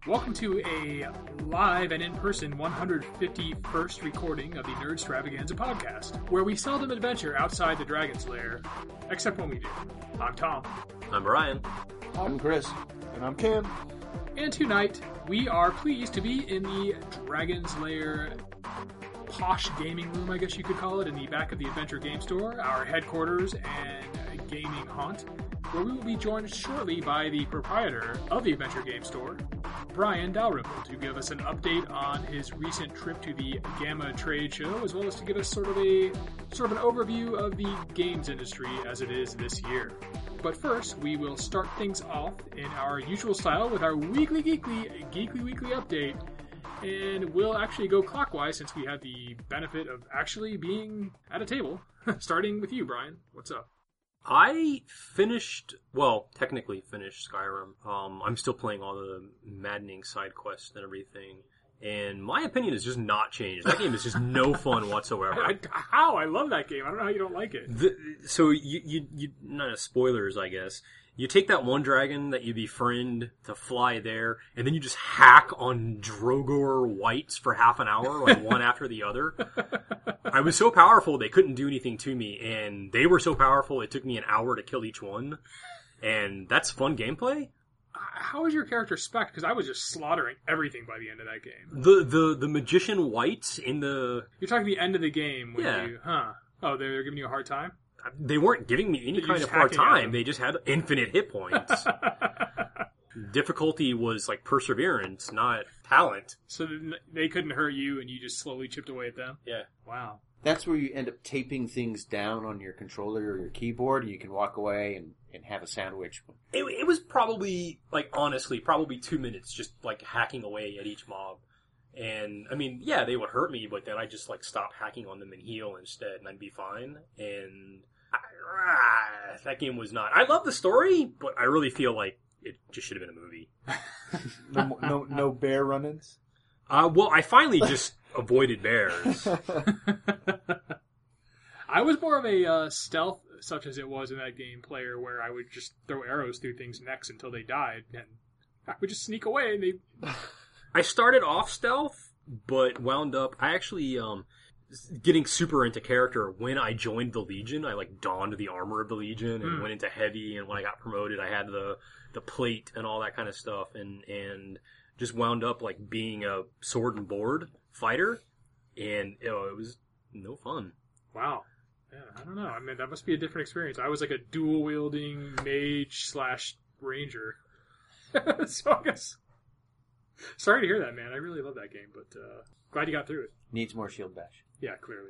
Welcome to a live and in-person 151st recording of the Nerdstravaganza podcast, where we seldom adventure outside the Dragon's Lair, except when we do. I'm Tom. I'm Brian. I'm Chris. And I'm Cam. And tonight, we are pleased to be in the Dragon's Lair posh gaming room, I guess you could call it, in the back of the Adventure Game Store, our headquarters and gaming haunt, where we will be joined shortly by the proprietor of the Adventure Game Store, Brian Dalrymple, to give us an update on his recent trip to the Gamma trade show, as well as to give us sort of an overview of the games industry as it is this year. But first, we will start things off in our usual style with our weekly update, and we'll actually go clockwise since we had the benefit of actually being at a table. Starting with you, Brian. What's up? I technically finished Skyrim. I'm still playing all the maddening side quests and everything. And my opinion has just not changed. That game is just no fun whatsoever. How? I love that game. I don't know how you don't like it. So you not spoilers, I guess. You take that one dragon that you befriend to fly there, and then you just hack on Drogor Whites for half an hour, like one after the other. I was so powerful they couldn't do anything to me, and they were so powerful it took me an hour to kill each one. And that's fun gameplay. How was your character spec? Because I was just slaughtering everything by the end of that game. The magician Whites in the... You're talking the end of the game when yeah. you... Huh. Oh, they're giving you a hard time? They weren't giving me any kind of hard time. They just had infinite hit points. Difficulty was like perseverance, not talent. So they couldn't hurt you and you just slowly chipped away at them? Yeah. Wow. That's where you end up taping things down on your controller or your keyboard, and you can walk away and have a sandwich. It was probably, honestly, 2 minutes just, hacking away at each mob. And, I mean, yeah, they would hurt me, but then I'd just, stop hacking on them and heal instead, and I'd be fine. And that game was not... I love the story, but I really feel like it just should have been a movie. No bear run-ins? Well, I finally just avoided bears. I was more of a stealth, such as it was in that game, player, where I would just throw arrows through things' necks until they died, and I would just sneak away, and they... I started off stealth, but wound up... I actually, getting super into character, when I joined the Legion, I, donned the armor of the Legion and went into heavy, and when I got promoted, I had the plate and all that kind of stuff, and just wound up, being a sword and board fighter, and it was no fun. Wow. Yeah, I don't know. I mean, that must be a different experience. I was a dual-wielding mage/ranger. So I guess... Sorry to hear that, man. I really love that game, but glad you got through it. Needs more shield bash. Yeah, clearly.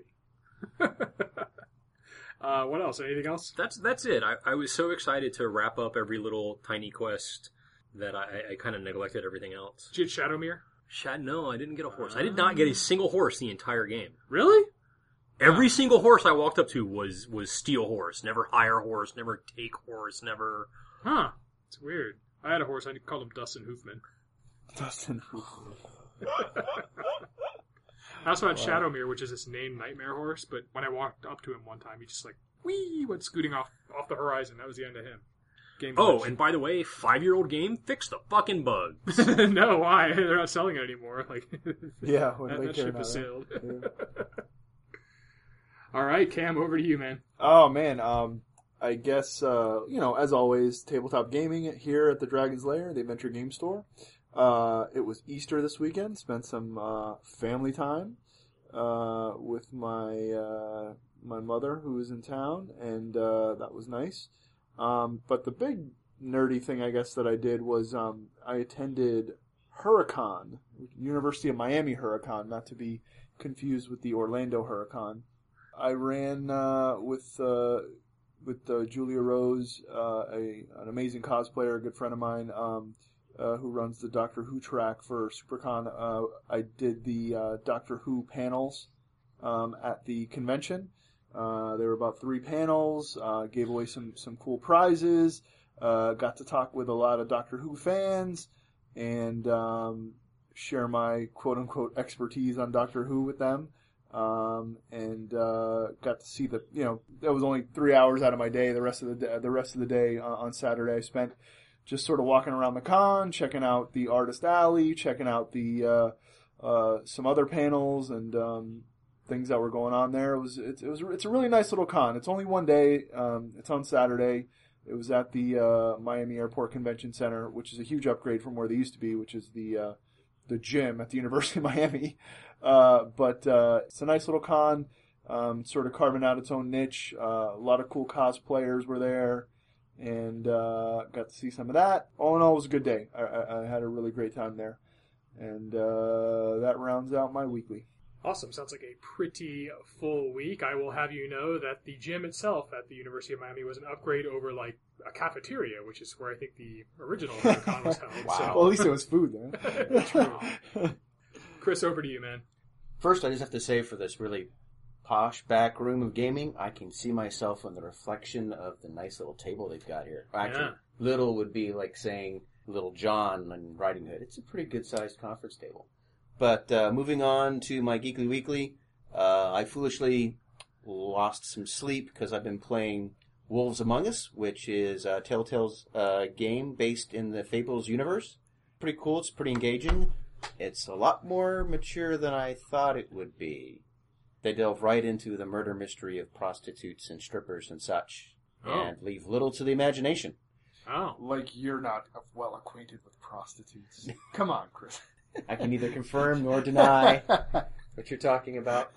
What else? Anything else? That's it. I was so excited to wrap up every little tiny quest that I kind of neglected everything else. Did you get Shadowmere? No, I didn't get a horse. I did not get a single horse the entire game. Really? Every single horse I walked up to was steal horse. Never hire horse, never take horse, never... Huh. It's weird. I had a horse. I called him Dustin Hoofman. Dustin Hoofman. I also had Shadowmere, which is this named nightmare horse, but when I walked up to him one time, he just whee, went scooting off the horizon. That was the end of him. Game glitch. And by the way, 5-year-old game, fix the fucking bugs. No, why? They're not selling it anymore. Yeah, that ship has sailed. Yeah. All right, Cam, over to you, man. Oh, man. I guess, as always, tabletop gaming here at the Dragon's Lair, the Adventure Game Store. It was Easter this weekend. Spent some family time with my mother, who was in town, and that was nice. But the big nerdy thing, I guess, that I did was I attended Huracan, University of Miami Huracan, not to be confused with the Orlando Huracan. I ran with Julia Rose, an amazing cosplayer, a good friend of mine, who runs the Doctor Who track for SuperCon. I did the Doctor Who panels at the convention. There were about 3 panels, gave away some cool prizes, got to talk with a lot of Doctor Who fans, and share my quote-unquote expertise on Doctor Who with them. And got to see that was only 3 hours out of my day. The rest of the day on Saturday I spent just sort of walking around the con, checking out the artist alley, checking out the some other panels and things that were going on there. It's a really nice little con. It's only one day. It's on Saturday. It was at the Miami Airport Convention Center, which is a huge upgrade from where they used to be, which is the gym at the University of Miami. But it's a nice little con, sort of carving out its own niche. A lot of cool cosplayers were there, and got to see some of that. All in all, it was a good day. I had a really great time there. And that rounds out my weekly. Awesome. Sounds like a pretty full week. I will have you know that the gym itself at the University of Miami was an upgrade over like a cafeteria, which is where I think the original con was held. Wow. So. Well, at least it was food then. True. Chris, over to you, man. First, I just have to say, for this really posh back room of gaming, I can see myself in the reflection of the nice little table they've got here. Actually, Yeah. little would be like saying Little John in Riding Hood. It's a pretty good-sized conference table. But moving on to my Geekly Weekly, I foolishly lost some sleep because I've been playing Wolves Among Us, which is Telltale's game based in the Fables universe. Pretty cool. It's pretty engaging. It's a lot more mature than I thought it would be. They delve right into the murder mystery of prostitutes and strippers and such, and leave little to the imagination. Oh. Like you're not well acquainted with prostitutes. Come on, Chris. I can neither confirm nor deny what you're talking about.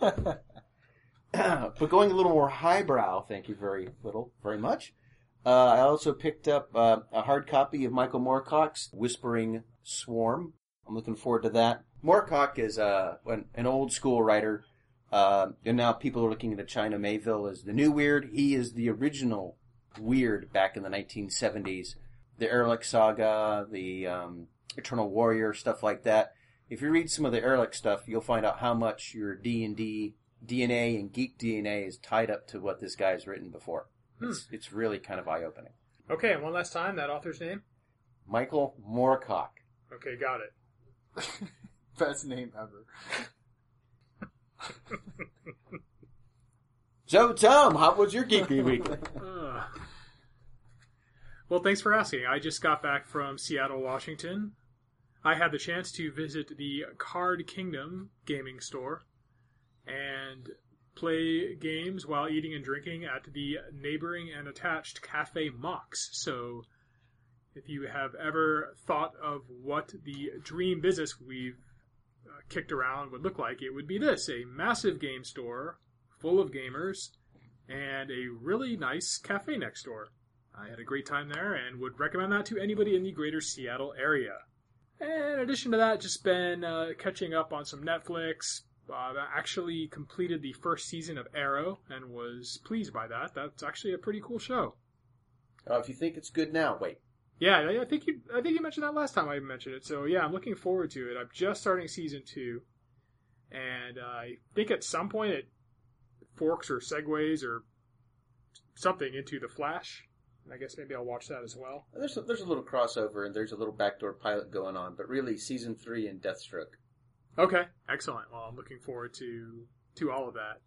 But going a little more highbrow, thank you very much. I also picked up a hard copy of Michael Moorcock's Whispering Swarm. I'm looking forward to that. Moorcock is an old school writer, and now people are looking at China Mayville as the new Weird. He is the original Weird back in the 1970s. The Ehrlich Saga, the Eternal Warrior, stuff like that. If you read some of the Ehrlich stuff, you'll find out how much your D&D DNA and geek DNA is tied up to what this guy's written before. It's really kind of eye-opening. Okay, and one last time, that author's name? Michael Moorcock. Okay, got it. Best name ever. So, Tom, how was your Geeky Weekly? Well, thanks for asking. I just got back from Seattle, Washington. I had the chance to visit the Card Kingdom gaming store and play games while eating and drinking at the neighboring and attached Cafe Mox. So, if you have ever thought of what the dream business we've kicked around would look like, it would be this: a massive game store full of gamers and a really nice cafe next door. I had a great time there and would recommend that to anybody in the greater Seattle area. And in addition to that, just been catching up on some Netflix. I actually completed the first season of Arrow and was pleased by that. That's actually a pretty cool show. If you think it's good now, wait. Yeah, I think you mentioned that last time I mentioned it. So yeah, I'm looking forward to it. I'm just starting season 2, and I think at some point it forks or segues or something into The Flash. I guess maybe I'll watch that as well. There's a little crossover and there's a little backdoor pilot going on, but really season 3 and Deathstroke. Okay, excellent. Well, I'm looking forward to all of that.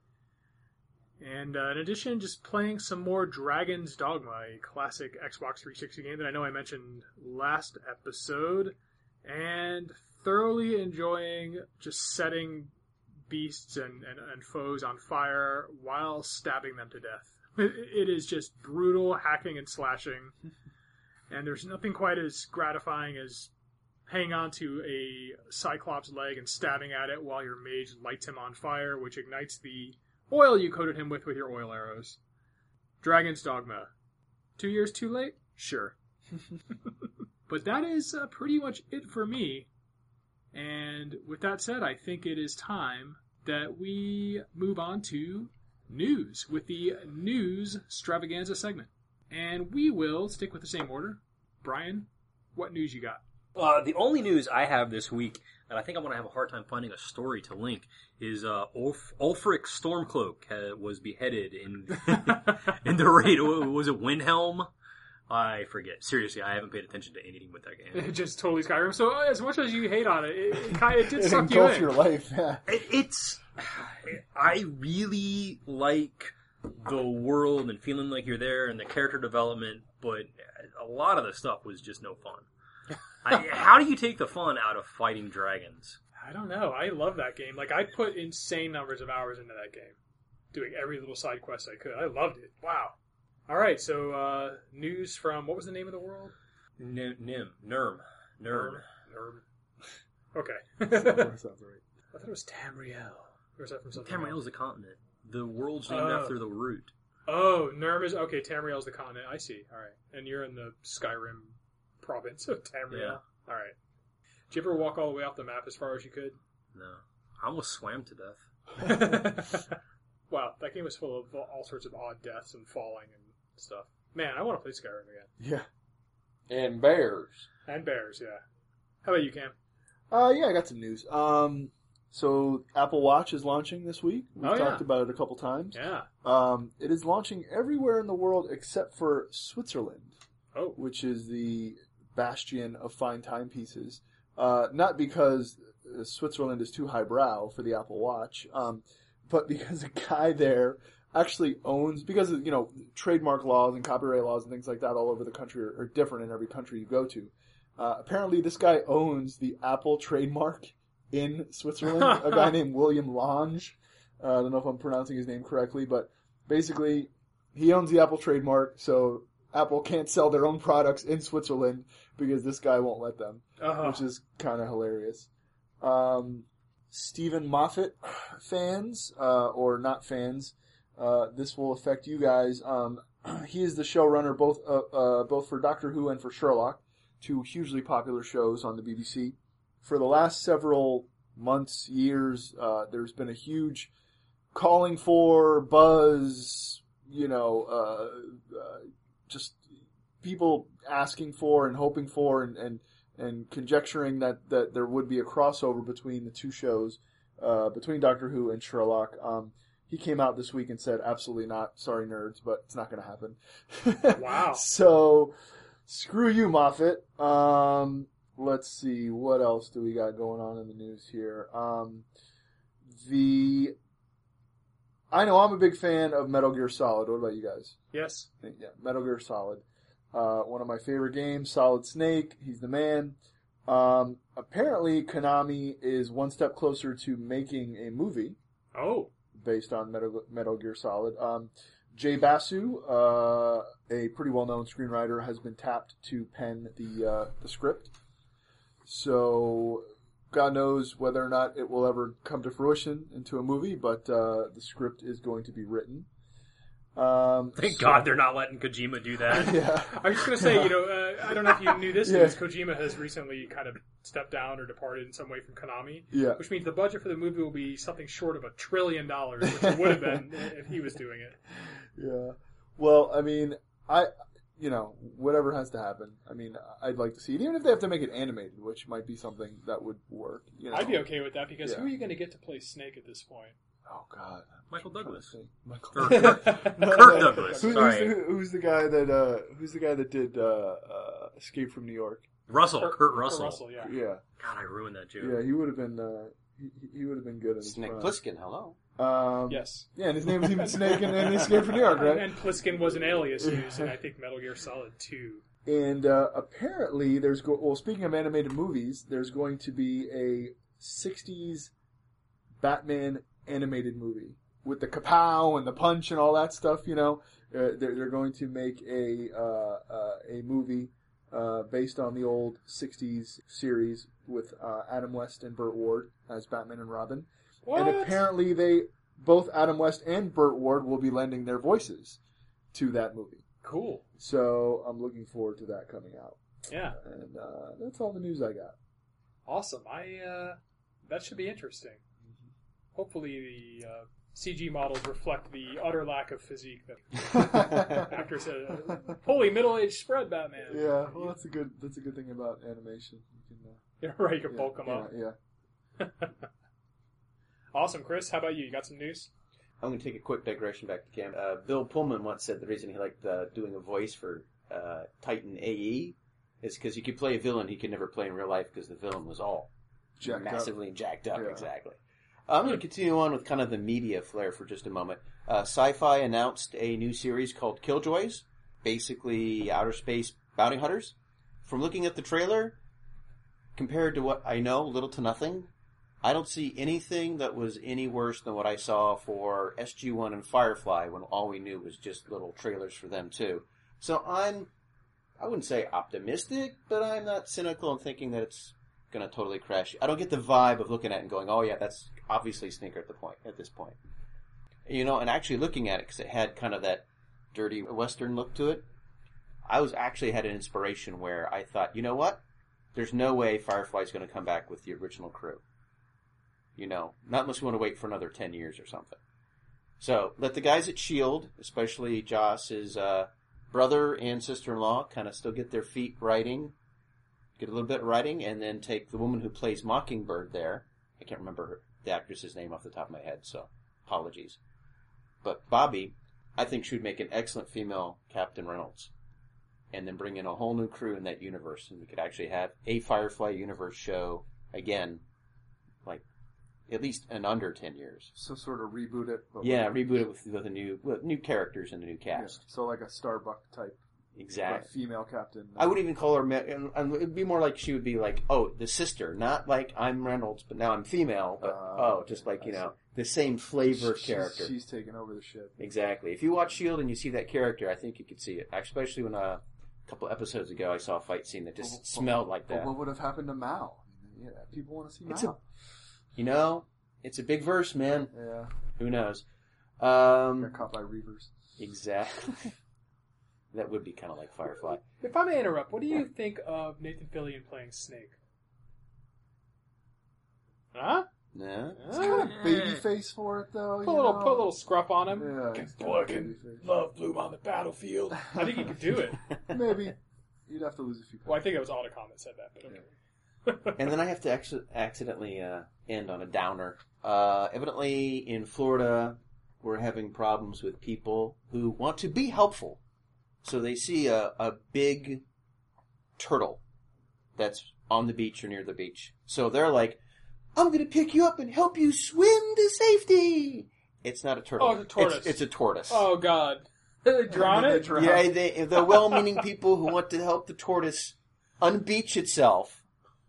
And in addition, just playing some more Dragon's Dogma, a classic Xbox 360 game that I know I mentioned last episode, and thoroughly enjoying just setting beasts and foes on fire while stabbing them to death. It is just brutal hacking and slashing, and there's nothing quite as gratifying as hanging on to a Cyclops leg and stabbing at it while your mage lights him on fire, which ignites the oil you coated him with your oil arrows. Dragon's Dogma. 2 years too late? Sure. But that is pretty much it for me. And with that said, I think it is time that we move on to news with the News Stravaganza segment. And we will stick with the same order. Brian, what news you got? The only news I have this week, and I think I'm going to have a hard time finding a story to link, is Ulfric Stormcloak was beheaded in in the raid. Was it Windhelm? I forget. Seriously, I haven't paid attention to anything with that game. It just totally Skyrim. So as much as you hate on it, it did suck you in. Your life. Yeah. I really like the world and feeling like you're there and the character development, but a lot of the stuff was just no fun. How do you take the fun out of fighting dragons? I don't know. I love that game. Like, I put insane numbers of hours into that game, doing every little side quest I could. I loved it. Wow. All right, so news from, what was the name of the world? Nurm. Okay. Sounds right. I thought it was Tamriel. Or is that from something Tamriel else? is a continent. The world's named after the root. Oh, Nurm is... Okay, Tamriel's the continent. I see. All right. And you're in the Skyrim province of Tamriel. Yeah. All right. Did you ever walk all the way off the map as far as you could? No. I almost swam to death. Wow, that game was full of all sorts of odd deaths and falling and stuff. Man, I want to play Skyrim again. Yeah. And bears. And bears, yeah. How about you, Cam? Yeah, I got some news. So Apple Watch is launching this week. We've talked about it a couple times. Yeah. It is launching everywhere in the world except for Switzerland. Oh. Which is the bastion of fine timepieces. Not because Switzerland is too highbrow for the Apple Watch, but because a guy there actually owns, because of, trademark laws and copyright laws and things like that all over the country are different in every country you go to. Apparently this guy owns the Apple trademark in Switzerland, a guy named William Lange. I don't know if I'm pronouncing his name correctly, but basically he owns the Apple trademark, so Apple can't sell their own products in Switzerland because this guy won't let them, which is kind of hilarious. Stephen Moffat fans, or not fans, this will affect you guys. He is the showrunner both for Doctor Who and for Sherlock, two hugely popular shows on the BBC. For the last several months, years, there's been a huge calling for, buzz, just people asking for and hoping for and conjecturing that there would be a crossover between the two shows, between Doctor Who and Sherlock. He came out this week and said, absolutely not. Sorry, nerds, but it's not going to happen. Wow. So, screw you, Moffat. Let's see. What else do we got going on in the news here? I know I'm a big fan of Metal Gear Solid. What about you guys? Yes. Yeah, Metal Gear Solid. One of my favorite games, Solid Snake. He's the man. Apparently, Konami is one step closer to making a movie. Oh. Based on Metal Gear Solid. Jay Basu, a pretty well-known screenwriter, has been tapped to pen the script. So, God knows whether or not it will ever come to fruition into a movie, but the script is going to be written. Thank God they're not letting Kojima do that. Yeah. I was just going to say, I don't know if you knew this news. Kojima has recently kind of stepped down or departed in some way from Konami. Yeah. Which means the budget for the movie will be something short of $1 trillion, which it would have been if he was doing it. Yeah. Well, I mean, whatever has to happen. I mean, I'd like to see it, even if they have to make it animated, which might be something that would work. I'd be okay with that, because who are you going to get to play Snake at this point? Oh, God. Michael Douglas. Kirk Douglas. Sorry. Who's the guy that did Escape from New York? Kurt Russell. Yeah. Yeah. God, I ruined that joke. Yeah, he would have been. He would have been good in his Snake prime. Plissken, hello. Yes. Yeah, and his name was even Snake in Escape from New York, right? And Pliskin was an alias used in, I think, Metal Gear Solid 2. And apparently, speaking of animated movies, there's going to be a 60s Batman animated movie with the kapow and the punch and all that stuff. They're going to make a movie based on the old 60s series with Adam West and Burt Ward as Batman and Robin. What? And apparently both Adam West and Burt Ward will be lending their voices to that movie. Cool. So I'm looking forward to that coming out. Yeah. And that's all the news I got. Awesome. That should be interesting. Hopefully the CG models reflect the utter lack of physique that actors said. Holy middle-aged spread, Batman. Yeah, well, that's a good thing about animation. You can, Yeah, right. You can bulk them up. Yeah. Awesome, Chris. How about you? You got some news? I'm going to take a quick digression back to Cam. Bill Pullman once said the reason he liked doing a voice for Titan AE is because he could play a villain he could never play in real life because the villain was all Jacked massively up. jacked up. Yeah. Exactly. I'm going to continue on with kind of the media flair for just a moment. Sci-Fi announced a new series called Killjoys, basically outer space bounty hunters. From looking at the trailer, compared to what I know, little to nothing, I don't see anything that was any worse than what I saw for SG-1 and Firefly when all we knew was just little trailers for them too. So I wouldn't say optimistic, but I'm not cynical in thinking that it's going to totally crash. I don't get the vibe of looking at it and going, oh yeah, that's obviously Sneaker at this point. And actually looking at it, because it had kind of that dirty Western look to it, I had an inspiration where I thought, you know what? There's no way Firefly's going to come back with the original crew. Not unless we want to wait for another 10 years or something. So, let the guys at S.H.I.E.L.D., especially Joss's brother and sister-in-law, kind of still get their feet writing, get a little bit writing, and then take the woman who plays Mockingbird there. I can't remember the actress's name off the top of my head, so apologies. But Bobby, I think she would make an excellent female Captain Reynolds. And then bring in a whole new crew in that universe, and we could actually have a Firefly universe show again, like at least in under 10 years. So sort of reboot it. Reboot it with a new characters and a new cast. Yeah, so like a Starbuck type. Exactly. Female captain. I wouldn't even call her, and it'd be more like she would be like, oh, the sister, not like I'm Reynolds, but now I'm female, but just like, the same flavor of character. She's taking over the ship. Exactly. If you watch S.H.I.E.L.D. and you see that character, I think you could see it. Especially when a couple episodes ago I saw a fight scene that just smelled like that. But what would have happened to Mao? Yeah, people want to see Mao. It's a big verse, man. Yeah. Who knows? Got caught by Reavers. Exactly. That would be kind of like Firefly. If I may interrupt, what do you think of Nathan Fillion playing Snake? Huh? No. It's kind of baby face for it, though. Put a little scruff on him. Yeah. Boy, I can love bloom on the battlefield. I think he could do it. Maybe. You'd have to lose a few pounds. Well, I think it was Otacon that said that, but okay. Yeah. And then I have to accidentally end on a downer. Evidently, in Florida, we're having problems with people who want to be helpful. So they see a big turtle that's on the beach or near the beach. So they're like, I'm going to pick you up and help you swim to safety. It's not a turtle. Oh, it's a tortoise. It's a tortoise. Oh, God. Did they drown it? Yeah, the well-meaning people who want to help the tortoise unbeach itself.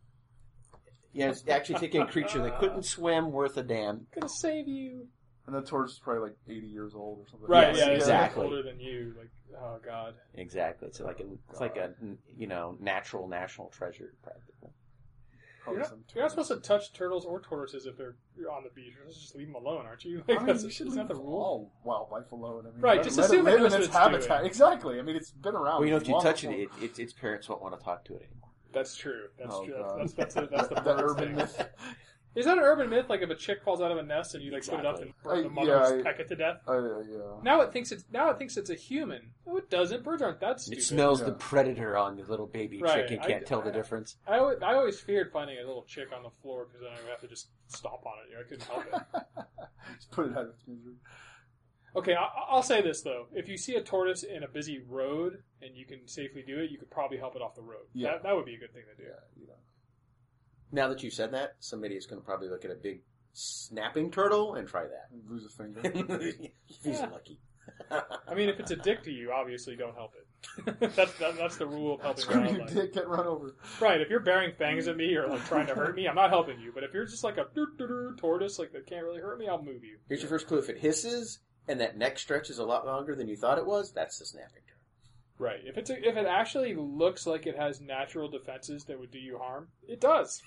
Yeah, it's actually taking a creature that couldn't swim worth a damn. Gonna save you. And the tortoise is probably like 80 years old or something. Right, yes, yeah, exactly. Older than you. Like, oh, God. Exactly. It's like a natural national treasure, practically. You're not supposed to touch turtles or tortoises if they're on the beach. You're supposed to just leave them alone, aren't you? Like, you should leave the rule. all wildlife alone. I mean, right, just assume let it it knows live in what its it's habitat. doing. Exactly. I mean, it's been around. Well, if you touch before. it, its parents won't want to talk to it anymore. That's true. That's true. God. That's the that bird urban thing. myth. Is that an urban myth? Like if a chick falls out of a nest and you like put it up and the mother peck it to death? Yeah. Now it thinks it's a human. No, it doesn't. Birds aren't that stupid. It smells the predator on the little baby chick and can't tell the difference. I always feared finding a little chick on the floor because then I would have to just stomp on it. I couldn't help it. Just put it out of its misery. Okay, I'll say this though: if you see a tortoise in a busy road and you can safely do it, you could probably help it off the road. Yeah, that would be a good thing to do. Yeah. Now that you said that, somebody is going to probably look at a big snapping turtle and try that. Lose a finger. If he's lucky. I mean, if it's a dick to you, obviously don't help it. that's the rule of helping Screw your wildlife. dick, get run over. Right, if you're bearing fangs at me or like trying to hurt me, I'm not helping you. But if you're just like a tortoise, like that can't really hurt me, I'll move you. Here's your first clue. If it hisses and that neck stretches a lot longer than you thought it was, that's the snapping turtle. Right. If it actually looks like it has natural defenses that would do you harm, it does.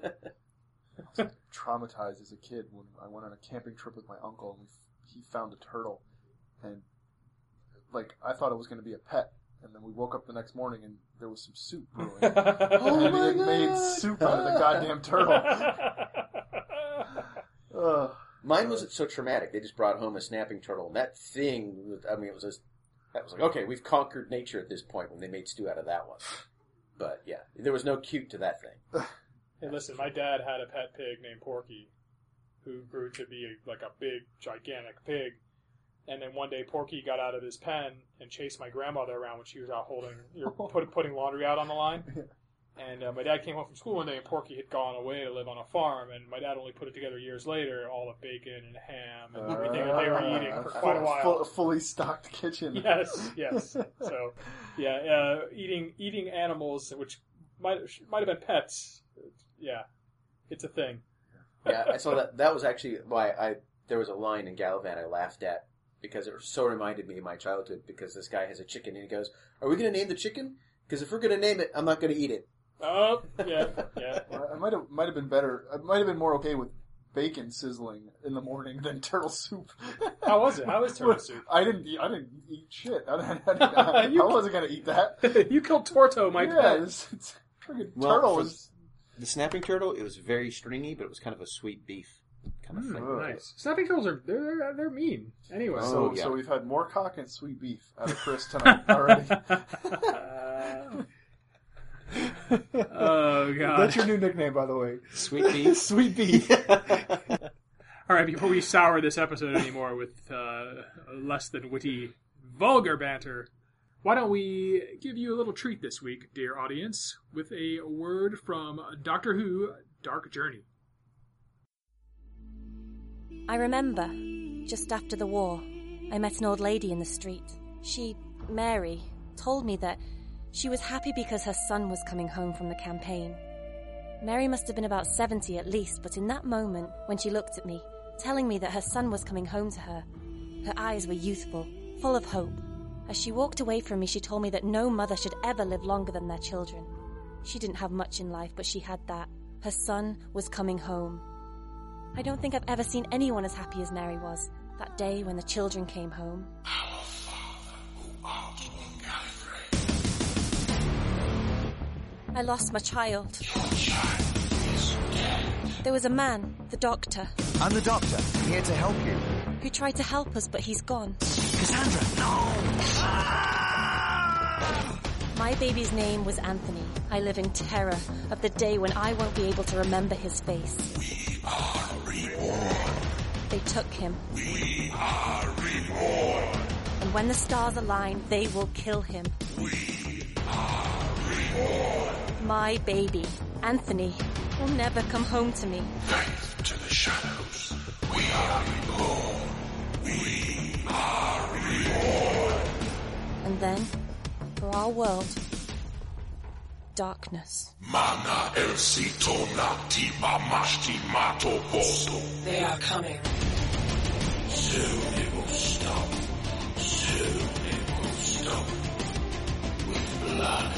Traumatized as a kid when I went on a camping trip with my uncle and he found a turtle, and like I thought it was going to be a pet, and then we woke up the next morning and there was some soup brewing. Oh my God! Made soup out of the goddamn turtle. Mine wasn't so traumatic. They just brought home a snapping turtle, and that thing, I mean, that was like, okay, we've conquered nature at this point when they made stew out of that one. But, yeah, there was no cute to that thing. Hey, listen, my dad had a pet pig named Porky, who grew to be like a big, gigantic pig. And then one day Porky got out of his pen and chased my grandmother around when she was out putting laundry out on the line. And my dad came home from school one day, and Porky had gone away to live on a farm. And my dad only put it together years later, all the bacon and ham and everything that they were eating for quite a while. Fully stocked kitchen. Yes. So, yeah, eating animals, which might have been pets. Yeah, it's a thing. Yeah, I saw that. That was actually why there was a line in Galavan I laughed at because it so reminded me of my childhood. Because this guy has a chicken and he goes, "Are we going to name the chicken? Because if we're going to name it, I'm not going to eat it." Oh, yeah. Well, I might have been better. I might have been more okay with bacon sizzling in the morning than turtle soup. How was it? How was turtle soup? I didn't eat shit. I wasn't going to eat that. You killed Torto, my pet. It's friggin' turtle was... The snapping turtle, it was very stringy, but it was kind of a sweet beef kind of thing. Nice. Snapping turtles they're mean. Anyway. So we've had more cock and sweet beef out of Chris tonight already. Oh, God. That's your new nickname, by the way. Sweet beef? Sweet beef. All right, before we sour this episode anymore with less than witty, vulgar banter, why don't we give you a little treat this week, dear audience, with a word from Doctor Who, Dark Journey. I remember, just after the war, I met an old lady in the street. She, Mary, told me that she was happy because her son was coming home from the campaign. Mary must have been about 70 at least, but in that moment, when she looked at me, telling me that her son was coming home to her, her eyes were youthful, full of hope. As she walked away from me, she told me that no mother should ever live longer than their children. She didn't have much in life, but she had that. Her son was coming home. I don't think I've ever seen anyone as happy as Mary was, that day when the children came home. Our Father, who art on Gallifrey. I lost my child. Your child is dead. There was a man, the doctor, I'm the doctor. I'm here to help you. who tried to help us, but he's gone. Cassandra, no! My baby's name was Anthony. I live in terror of the day when I won't be able to remember his face. We are reborn. They took him, We are reborn. and when the stars align, they will kill him. We are reborn. My baby, Anthony, will never come home to me. Faith to the shadows. We are reborn. We are reborn. And then, for our world, darkness. Mana el sito nati mamashti mato posto. They are coming. Soon it will stop. Soon it will stop. With blood.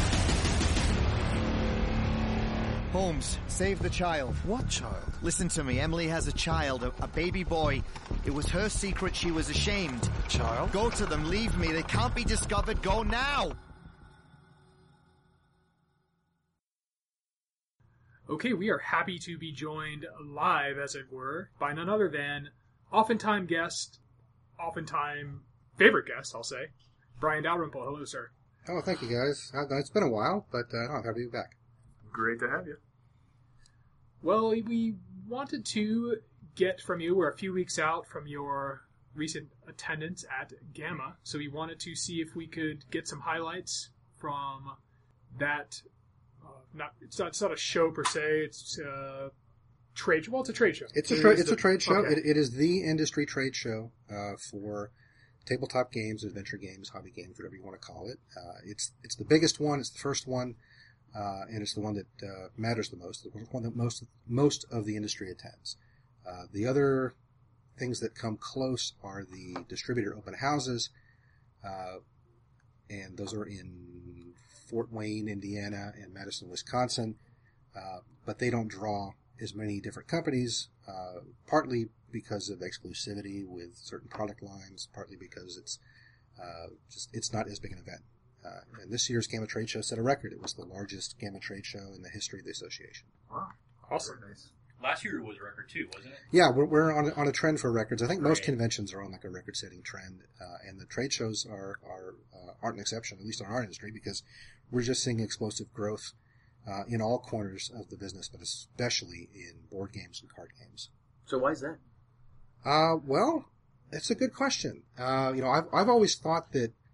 Holmes, save the child. What child? Listen to me. Emily has a child, a baby boy. It was her secret. She was ashamed. Child? Go to them. Leave me. They can't be discovered. Go now. Okay, we are happy to be joined live, as it were, by none other than oftentimes favorite guest, I'll say, Brian Dalrymple. Hello, sir. Oh, thank you, guys. It's been a while, but I'm happy to be back. Great to have you. Well, we wanted to get from you, we're a few weeks out from your recent attendance at Gamma, so we wanted to see if we could get some highlights from that. It's not a show per se. It's a trade. Well, it's a trade show. It's a trade show. Okay. It is the industry trade show for tabletop games, adventure games, hobby games, whatever you want to call it. It's the biggest one. It's the first one, and it's the one that matters the most. The one that most of the industry attends. The other things that come close are the distributor open houses, and those are in Fort Wayne, Indiana, and Madison, Wisconsin, but they don't draw as many different companies, partly because of exclusivity with certain product lines, partly because it's not as big an event. And this year's Gamma Trade Show set a record. It was the largest Gamma Trade Show in the history of the association. Wow. Awesome. Very nice. Last year was a record too, wasn't it? Yeah, we're on a trend for records. I think most Right. conventions are on like a record-setting trend, and the trade shows aren't an exception, at least in our industry, because we're just seeing explosive growth in all corners of the business, but especially in board games and card games. So why is that? Well, it's a good question. I've always thought that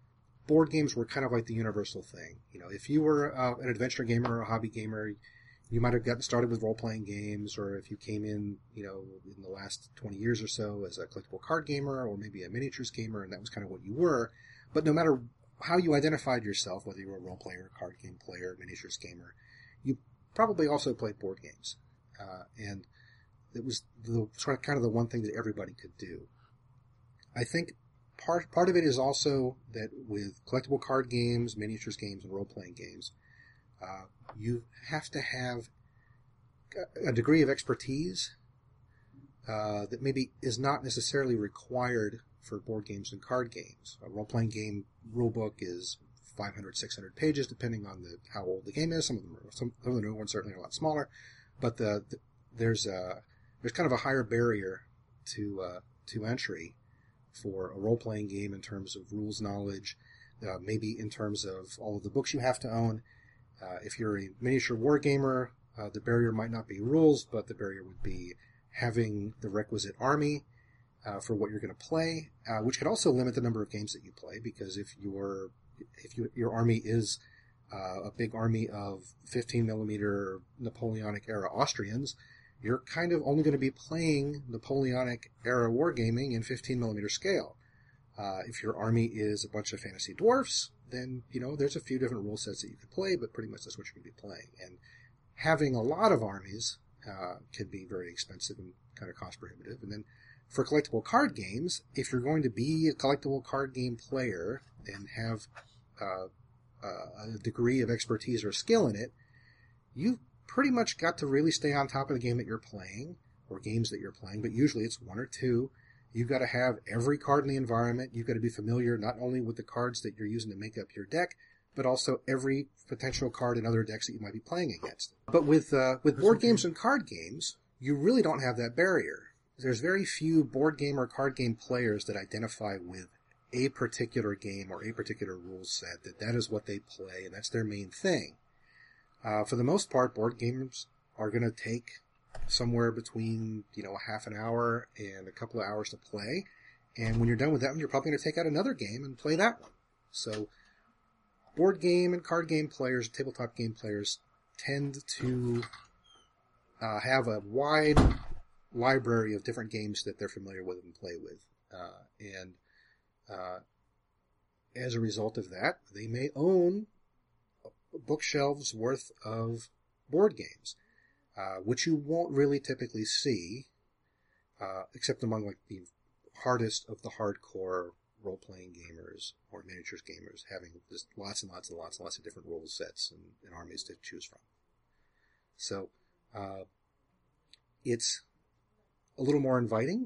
board games were kind of like the universal thing. If you were an adventure gamer or a hobby gamer, you might have gotten started with role-playing games, or if you came in, in the last 20 years or so as a collectible card gamer or maybe a miniatures gamer, and that was kind of what you were. But no matter how you identified yourself, whether you were a role player, card game player, miniatures gamer, you probably also played board games. And it was kind of the one thing that everybody could do. I think part of it is also that with collectible card games, miniatures games, and role-playing games, you have to have a degree of expertise that maybe is not necessarily required for board games and card games. A role-playing game rulebook is 500, 600 pages, depending on how old the game is. Some of the new ones certainly are a lot smaller, but there's kind of a higher barrier to entry for a role-playing game in terms of rules knowledge, maybe in terms of all of the books you have to own. If you're a miniature war gamer, the barrier might not be rules, but the barrier would be having the requisite army for what you're going to play, which could also limit the number of games that you play, because if your army is a big army of 15 millimeter Napoleonic era Austrians, you're kind of only going to be playing Napoleonic era wargaming in 15 millimeter scale. If your army is a bunch of fantasy dwarfs, then, there's a few different rule sets that you could play, but pretty much that's what you're going to be playing. And having a lot of armies can be very expensive and kind of cost prohibitive. And then for collectible card games, if you're going to be a collectible card game player and have a degree of expertise or skill in it, you've pretty much got to really stay on top of the game that you're playing, or games that you're playing, but usually it's one or two. You've got to have every card in the environment. You've got to be familiar not only with the cards that you're using to make up your deck, but also every potential card in other decks that you might be playing against. But with board games and card games, you really don't have that barrier. There's very few board game or card game players that identify with a particular game or a particular rule set, that is what they play, and that's their main thing. For the most part, board games are going to take somewhere between, a half an hour and a couple of hours to play. And when you're done with that one, you're probably going to take out another game and play that one. So board game and card game players, tabletop game players, tend to have a wide library of different games that they're familiar with and play with. And as a result of that, they may own bookshelves worth of board games, which you won't really typically see, except among the hardest of the hardcore role-playing gamers or miniatures gamers, having just lots and lots and lots and lots of different rule sets and armies to choose from. So it's a little more inviting.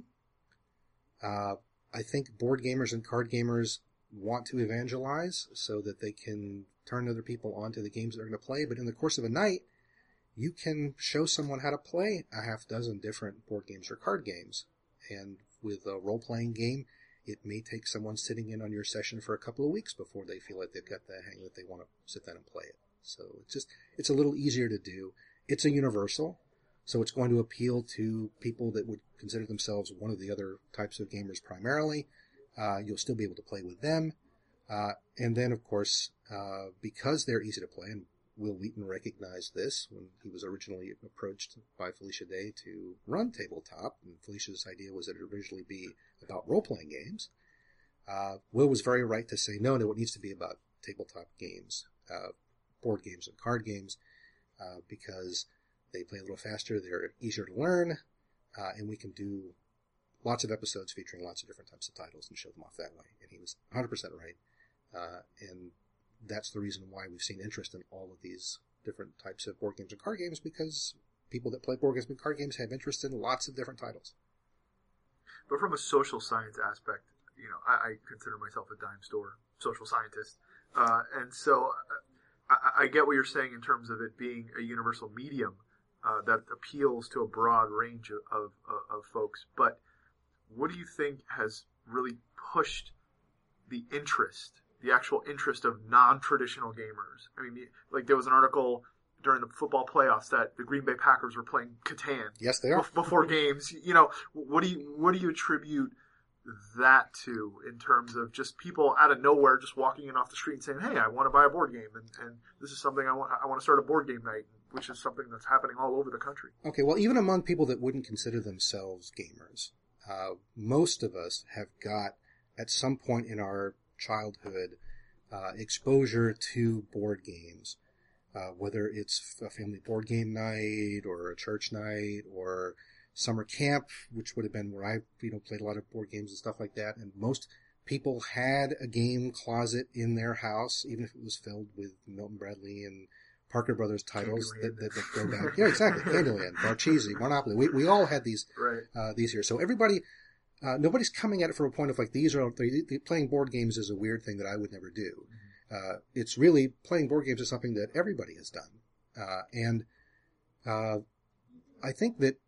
I think board gamers and card gamers want to evangelize so that they can turn other people onto the games they're going to play, but in the course of a night, you can show someone how to play a half dozen different board games or card games. And with a role-playing game, it may take someone sitting in on your session for a couple of weeks before they feel like they've got the hang that they want to sit down and play it. So it's a little easier to do. It's a universal, so it's going to appeal to people that would consider themselves one of the other types of gamers primarily. You'll still be able to play with them. And then, of course, because they're easy to play, and Will Wheaton recognized this when he was originally approached by Felicia Day to run Tabletop, and Felicia's idea was that it originally be about role-playing games. Will was very right to say, no, it needs to be about tabletop games, board games and card games, because they play a little faster, they're easier to learn, and we can do lots of episodes featuring lots of different types of titles and show them off that way. And he was 100% right. And that's the reason why we've seen interest in all of these different types of board games and card games, because people that play board games and card games have interest in lots of different titles. But from a social science aspect, I consider myself a dime store social scientist. And so I get what you're saying in terms of it being a universal medium that appeals to a broad range of folks. But what do you think has really pushed the actual interest of non-traditional gamers? I mean, there was an article during the football playoffs that the Green Bay Packers were playing Catan. Yes, they are. Before games. What do you attribute that too, in terms of just people out of nowhere just walking in off the street and saying, "Hey, I want to buy a board game, and this is something I want to start a board game night," which is something that's happening all over the country. Okay, well, even among people that wouldn't consider themselves gamers, most of us have got, at some point in our childhood, exposure to board games, whether it's a family board game night or a church night or summer camp, which would have been where I, played a lot of board games and stuff like that. And most people had a game closet in their house, even if it was filled with Milton Bradley and Parker Brothers titles that go back. Yeah, exactly. Candyland, Barcheesi, Monopoly. We all had these, these here. So everybody, nobody's coming at it from a point of like, playing board games is a weird thing that I would never do. It's really, playing board games is something that everybody has done. I think that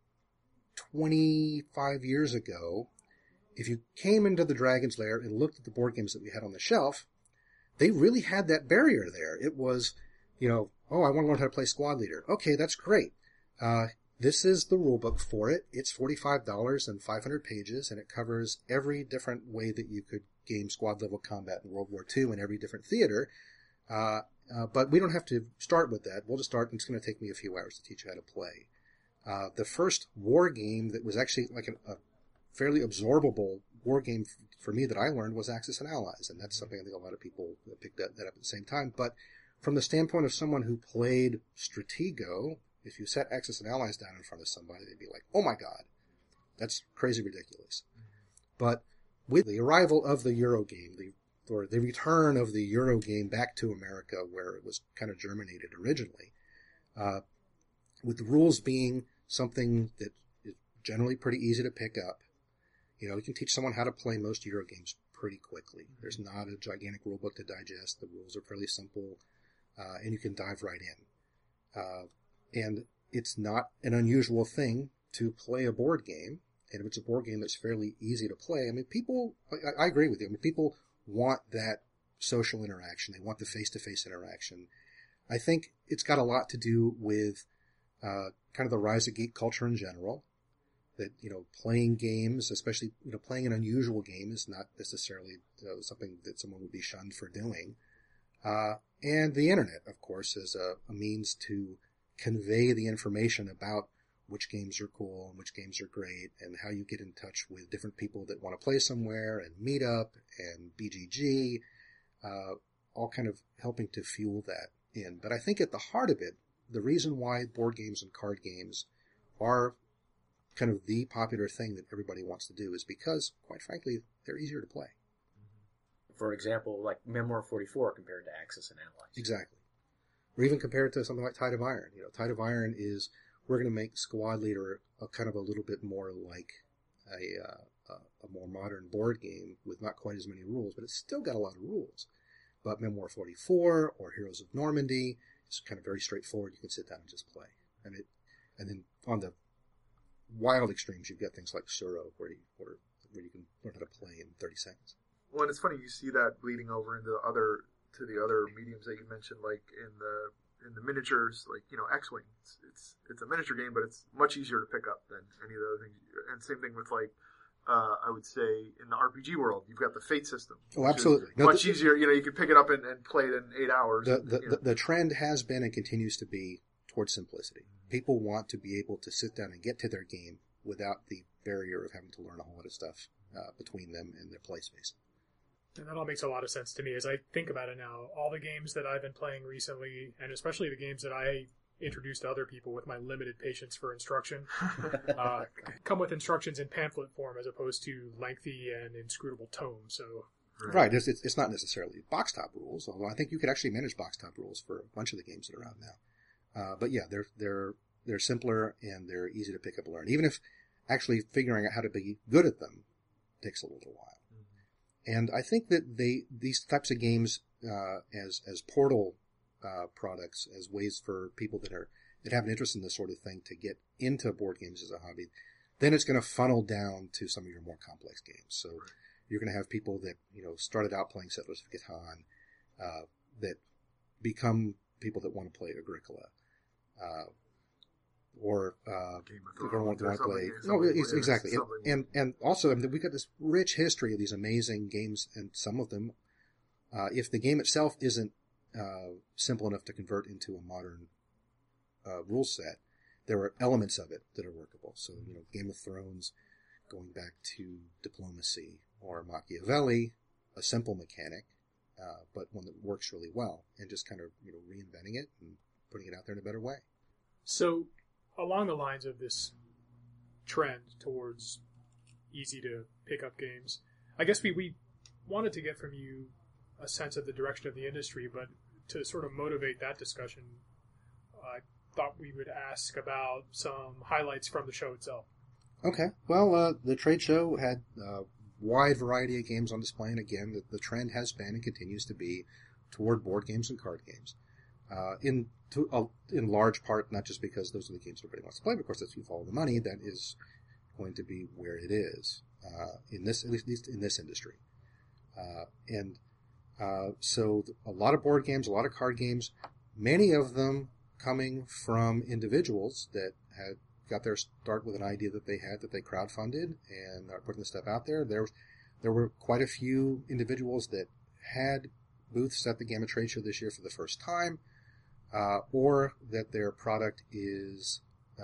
25 years ago, if you came into the Dragon's Lair and looked at the board games that we had on the shelf, they really had that barrier there. It was, oh, I want to learn how to play Squad Leader. Okay, that's great. This is the rule book for it. It's $45 and 500 pages, and it covers every different way that you could game squad level combat in World War II in every different theater. But we don't have to start with that. We'll just start, and it's going to take me a few hours to teach you how to play. The first war game that was actually like a fairly absorbable war game for me that I learned was Axis and Allies, and that's something I think a lot of people picked that up at the same time. But from the standpoint of someone who played Stratego, if you set Axis and Allies down in front of somebody, they'd be like, "Oh my God, that's crazy ridiculous." But with the arrival of the Euro game, the return of the Euro game back to America, where it was kind of germinated originally, with the rules being something that is generally pretty easy to pick up. You can teach someone how to play most Euro games pretty quickly. There's not a gigantic rule book to digest. The rules are fairly simple, and you can dive right in. And it's not an unusual thing to play a board game. And if it's a board game that's fairly easy to play, I agree with you. People want that social interaction. They want the face-to-face interaction. I think it's got a lot to do with kind of the rise of geek culture in general, that, playing games, especially, playing an unusual game is not necessarily something that someone would be shunned for doing. And the internet, of course, is a means to convey the information about which games are cool and which games are great and how you get in touch with different people that want to play somewhere, and Meetup and BGG, all kind of helping to fuel that in. But I think at the heart of it, the reason why board games and card games are kind of the popular thing that everybody wants to do is because, quite frankly, they're easier to play. For example, like Memoir 44 compared to Axis and Allies. Exactly. Or even compared to something like Tide of Iron. Tide of Iron is, we're going to make Squad Leader a kind of a little bit more like a more modern board game with not quite as many rules, but it's still got a lot of rules. But Memoir 44 or Heroes of Normandy, it's kind of very straightforward. You can sit down and just play. And then on the wild extremes, you've got things like Suro, where you can learn how to play in 30 seconds. Well, and it's funny, you see that bleeding over into the other mediums that you mentioned, like in the miniatures, like, X-Wing. It's a miniature game, but it's much easier to pick up than any of the other things. And same thing with, like, I would say in the RPG world, you've got the Fate system. Oh, absolutely. Much easier. You can pick it up and play it in 8 hours. The trend has been and continues to be towards simplicity. People want to be able to sit down and get to their game without the barrier of having to learn a whole lot of stuff between them and their play space. And that all makes a lot of sense to me as I think about it now. All the games that I've been playing recently, and especially the games that I introduced to other people with my limited patience for instruction, come with instructions in pamphlet form as opposed to lengthy and inscrutable tomes. So, right, it's not necessarily box top rules, although I think you could actually manage box top rules for a bunch of the games that are out now. But yeah, they're simpler and they're easy to pick up and learn. Even if actually figuring out how to be good at them takes a little while. And I think that these types of games, as portal products, as ways for people that have an interest in this sort of thing to get into board games as a hobby, then it's going to funnel down to some of your more complex games. So you're going to have people that started out playing Settlers of Catan, that become people that want to play Agricola. or Game of if everyone Thrones, want to play. something- No, something it's, weird, exactly. something- And also, I mean, we've got this rich history of these amazing games, and some of them, if the game itself isn't simple enough to convert into a modern rule set, there are elements of it that are workable. So, Game of Thrones, going back to diplomacy, or Machiavelli, a simple mechanic, but one that works really well, and just kind of, reinventing it and putting it out there in a better way. So, along the lines of this trend towards easy to pick up games, I guess we wanted to get from you a sense of the direction of the industry, but to sort of motivate that discussion, I thought we would ask about some highlights from the show itself. Okay. Well, the trade show had a wide variety of games on display, and again, the trend has been and continues to be toward board games and card games. In large part, not just because those are the games everybody wants to play, but of course, if you follow the money, that is going to be where it is at least in this industry. So a lot of board games, a lot of card games, many of them coming from individuals that had got their start with an idea that they crowdfunded and are putting the stuff out there. There were quite a few individuals that had booths at the Gamma Trade Show this year for the first time, or that their product is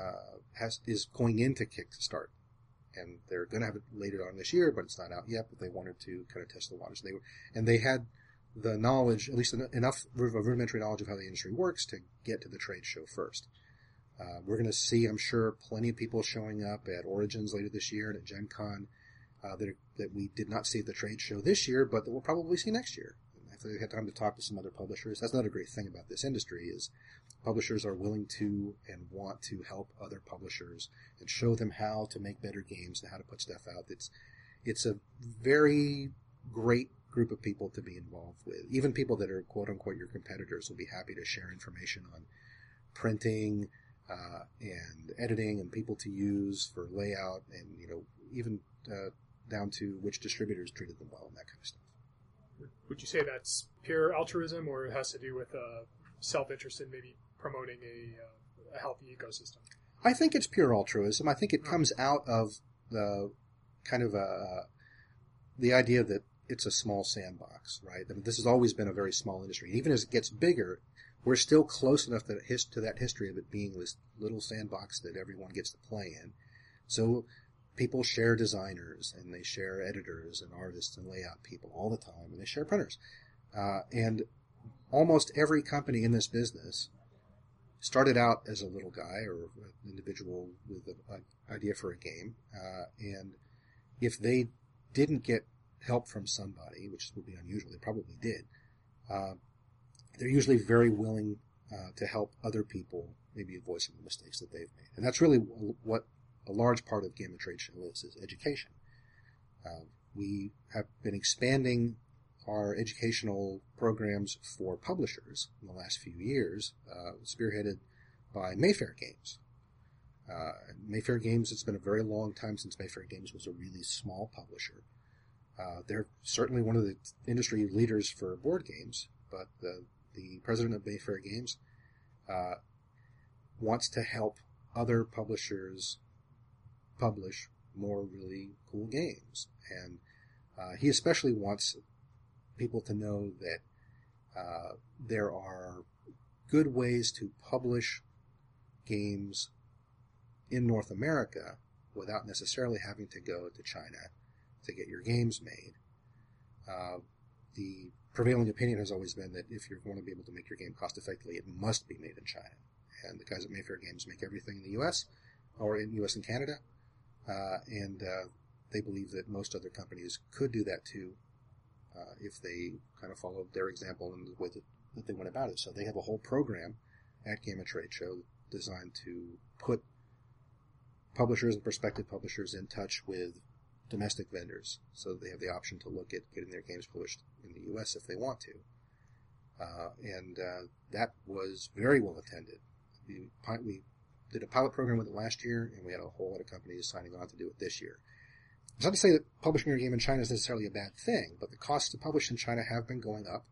going into Kickstart, and they're going to have it later on this year, but it's not out yet. But they wanted to kind of test the waters. They had the knowledge, at least enough rudimentary knowledge of how the industry works to get to the trade show first. We're going to see, I'm sure, plenty of people showing up at Origins later this year and at Gen Con that we did not see at the trade show this year, but that we'll probably see next year. After they had time to talk to some other publishers. That's another great thing about this industry is publishers are willing to and want to help other publishers and show them how to make better games and how to put stuff out. It's a very great group of people to be involved with. Even people that are quote unquote your competitors will be happy to share information on printing and editing and people to use for layout and even down to which distributors treated them well and that kind of stuff. Would you say that's pure altruism, or it has to do with self-interest in maybe promoting a healthy ecosystem? I think it's pure altruism. I think it comes out of the kind of the idea that it's a small sandbox, right? I mean, this has always been a very small industry. Even as it gets bigger, we're still close enough to that history of it being this little sandbox that everyone gets to play in. So people share designers, and they share editors and artists and layout people all the time, and they share printers. And almost every company in this business started out as a little guy or an individual with an idea for a game. And if they didn't get help from somebody, which would be unusual, they probably did, they're usually very willing to help other people maybe avoid some of the mistakes that they've made. And that's really what a large part of Gamma Trade Show is education. We have been expanding our educational programs for publishers in the last few years, spearheaded by Mayfair Games. Mayfair Games, it's been a very long time since Mayfair Games was a really small publisher. They're certainly one of the industry leaders for board games, but the president of Mayfair Games wants to help other publishers publish more really cool games. And he especially wants people to know that there are good ways to publish games in North America without necessarily having to go to China to get your games made. The prevailing opinion has always been that if you're going to be able to make your game cost effectively, it must be made in China. And the guys at Mayfair Games make everything in the U.S. or in U.S. and Canada. And they believe that most other companies could do that too if they kind of followed their example and the way that they went about it. So they have a whole program at Gamma Trade Show designed to put publishers and prospective publishers in touch with domestic vendors so that they have the option to look at getting their games published in the U.S. if they want to. And that was very well attended. We did a pilot program with it last year, and we had a whole lot of companies signing on to do it this year. It's not to say that publishing your game in China is necessarily a bad thing, but the costs to publish in China have been going up.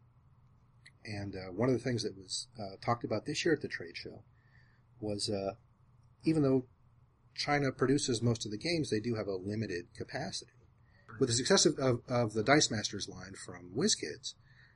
And one of the things that was talked about this year at the trade show was even though China produces most of the games, they do have a limited capacity. With the success of the Dice Masters line from WizKids,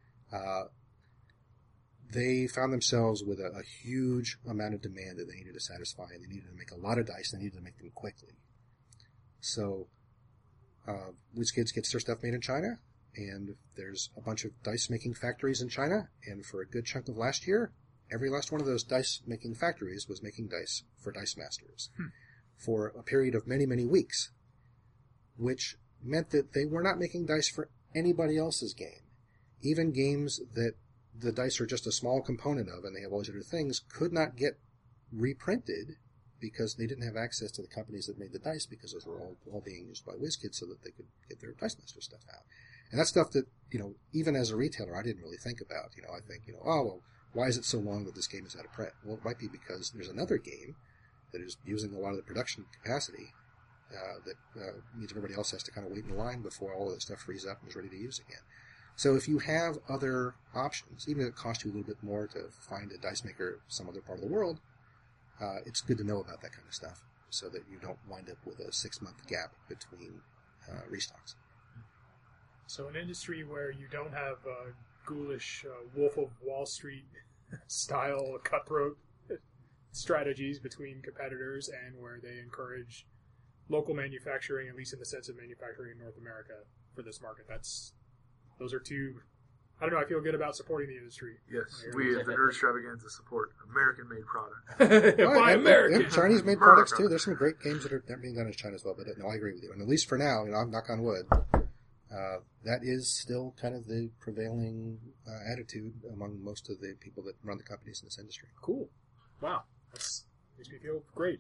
they found themselves with a huge amount of demand that they needed to satisfy, and they needed to make a lot of dice, and they needed to make them quickly. So, WizKids gets their stuff made in China, and there's a bunch of dice-making factories in China, and for a good chunk of last year, every last one of those dice-making factories was making dice for Dice Masters for a period of many, many weeks, which meant that they were not making dice for anybody else's game. Even games that the dice are just a small component of and they have all these other things could not get reprinted because they didn't have access to the companies that made the dice, because those were all being used by WizKids so that they could get their Dice Master stuff out. And that's stuff that, even as a retailer, I didn't really think about. I think, oh, well, why is it so long that this game is out of print? Well, it might be because there's another game that is using a lot of the production capacity that means everybody else has to kind of wait in line before all of that stuff frees up and is ready to use again. So if you have other options, even if it costs you a little bit more to find a dice maker some other part of the world, it's good to know about that kind of stuff so that you don't wind up with a 6-month gap between restocks. So an industry where you don't have ghoulish Wolf of Wall Street style cutthroat strategies between competitors, and where they encourage local manufacturing, at least in the sense of manufacturing in North America for this market. Those are two. I don't know. I feel good about supporting the industry. Yes, we at the Nerd Extravaganza support American-made product. By American. And Chinese-made products too. There's some great games that are being done in China as well. But no, I agree with you. And at least for now, I'm knock on wood, that is still kind of the prevailing attitude among most of the people that run the companies in this industry. Cool. Wow. That makes me feel great.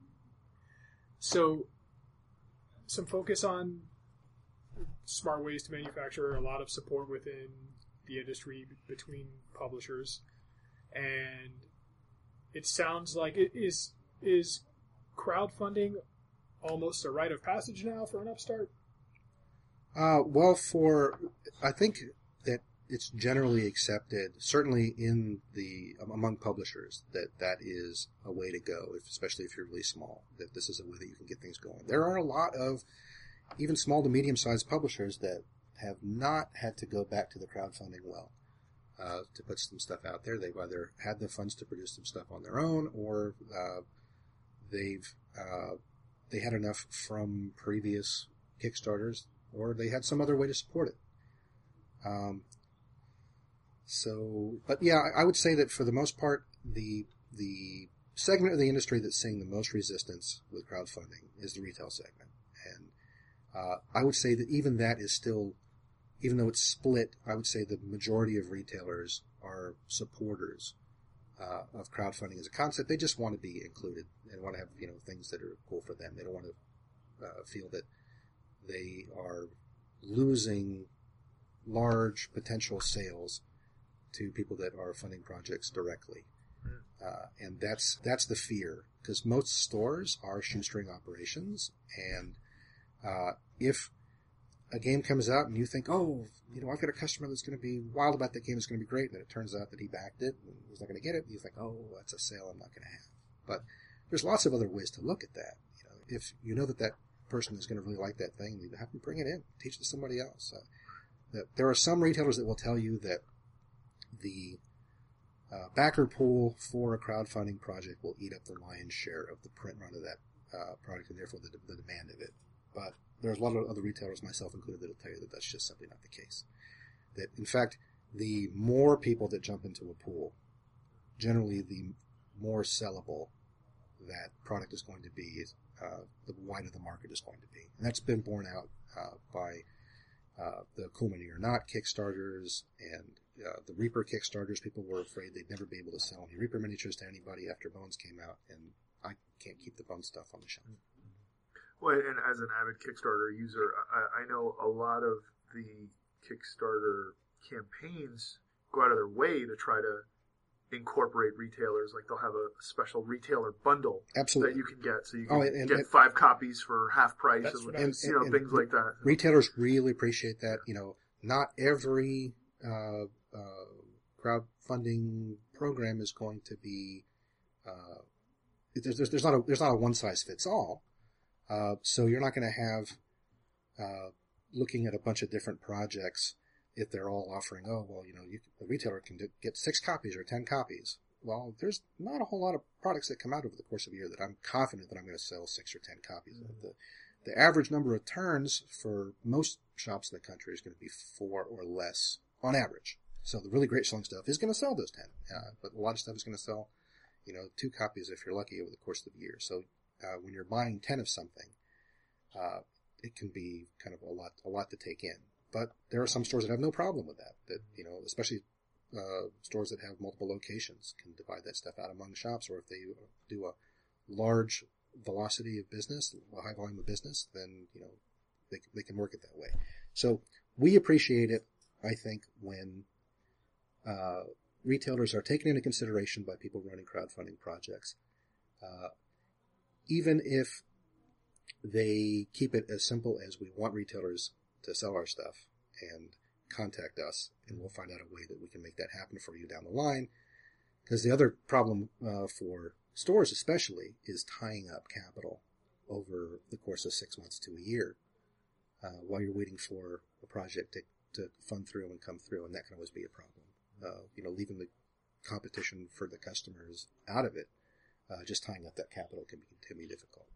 So, some focus on smart ways to manufacture, a lot of support within the industry between publishers, and it sounds like it is crowdfunding almost a rite of passage now for an upstart? Well, I think that it's generally accepted, certainly among publishers, that is a way to go, especially if you're really small, that this is a way that you can get things going. There are a lot of even small to medium-sized publishers that have not had to go back to the crowdfunding well to put some stuff out there. They've either had the funds to produce some stuff on their own, or they had enough from previous Kickstarters, or they had some other way to support it. But yeah, I would say that for the most part, the segment of the industry that's seeing the most resistance with crowdfunding is the retail segment. And I would say that even that is still, even though it's split, I would say the majority of retailers are supporters of crowdfunding as a concept. They just want to be included and want to have things that are cool for them. They don't want to feel that they are losing large potential sales to people that are funding projects directly. And that's the fear, because most stores are shoestring operations, and if a game comes out and you think, I've got a customer that's going to be wild about that game, it's going to be great, and then it turns out that he backed it and he's not going to get it, and you think, that's a sale I'm not going to have. But there's lots of other ways to look at that. If you know that person is going to really like that thing, you have to bring it in, teach it to somebody else. There are some retailers that will tell you that the backer pool for a crowdfunding project will eat up the lion's share of the print run of that product, and therefore the demand of it. But there's a lot of other retailers, myself included, that will tell you that that's just simply not the case. That, in fact, the more people that jump into a pool, generally the more sellable that product is going to be, the wider the market is going to be. And that's been borne out by the Cool Mini or Not Kickstarters and the Reaper Kickstarters. People were afraid they'd never be able to sell any Reaper miniatures to anybody after Bones came out, and I can't keep the Bones stuff on the shelf. Well, and as an avid Kickstarter user, I know a lot of the Kickstarter campaigns go out of their way to try to incorporate retailers. Like they'll have a special retailer bundle Absolutely. that you can get, so you can get 5 copies for half price, and things like that. Retailers really appreciate that. Not every crowdfunding program is going to be there's not a one size fits all. So you're not going to have looking at a bunch of different projects if they're all offering, a retailer can get 6 copies or 10 copies. Well, there's not a whole lot of products that come out over the course of a year that I'm confident that I'm going to sell 6 or 10 copies of. The average number of turns for most shops in the country is going to be 4 or less on average. So the really great selling stuff is going to sell those 10. But a lot of stuff is going to sell, 2 copies if you're lucky over the course of the year. So when you're buying 10 of something, it can be kind of a lot to take in. But there are some stores that have no problem with that. That especially stores that have multiple locations can divide that stuff out among shops. Or if they do a large velocity of business, a high volume of business, then they can work it that way. So we appreciate it, I think, when retailers are taken into consideration by people running crowdfunding projects, even if they keep it as simple as we want retailers to sell our stuff and contact us, and we'll find out a way that we can make that happen for you down the line. Because the other problem for stores especially is tying up capital over the course of 6 months to a year while you're waiting for a project to fund through and come through, and that can always be a problem. Leaving the competition for the customers out of it, just tying up that capital can be difficult.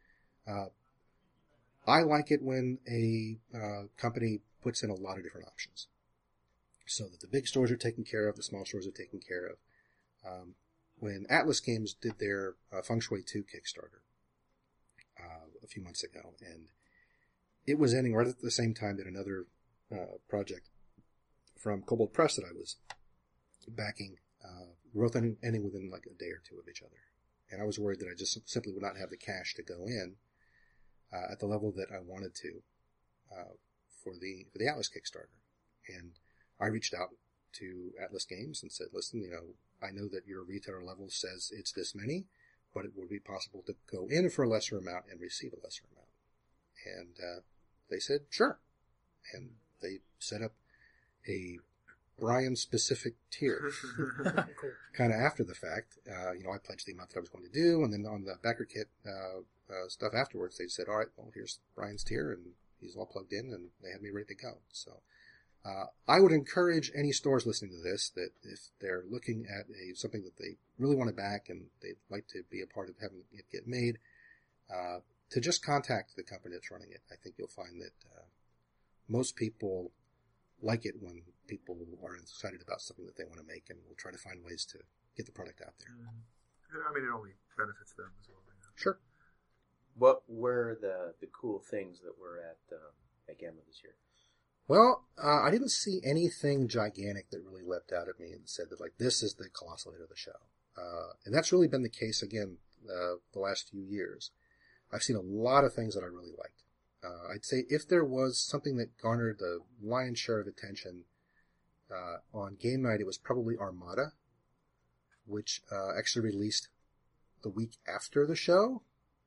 I like it when a company puts in a lot of different options, so that the big stores are taken care of, the small stores are taken care of. When Atlas Games did their Feng Shui 2 Kickstarter a few months ago, and it was ending right at the same time that another project from Kobold Press that I was backing, both ending within like a day or two of each other. And I was worried that I just simply would not have the cash to go in at the level that I wanted to for the Atlas Kickstarter. And I reached out to Atlas Games and said, listen, I know that your retailer level says it's this many, but it would be possible to go in for a lesser amount and receive a lesser amount. And they said, sure. And they set up a Brian-specific tier, kind of after the fact. I pledged the amount that I was going to do, and then on the backer kit stuff afterwards, they said, all right, well, here's Brian's tier, and he's all plugged in, and they had me ready to go. So I would encourage any stores listening to this that if they're looking at something that they really want to back and they'd like to be a part of having it get made, to just contact the company that's running it. I think you'll find that most people like it when people are excited about something that they want to make, and we'll try to find ways to get the product out there. I mean, it only benefits them as well. Sure. What were the cool things that were at GAMA this year? Well, I didn't see anything gigantic that really leapt out at me and said that, like, this is the colossal hit of the show. And that's really been the case, again, the last few years. I've seen a lot of things that I really liked. I'd say if there was something that garnered the lion's share of attention on game night, it was probably Armada, which actually released the week after the show.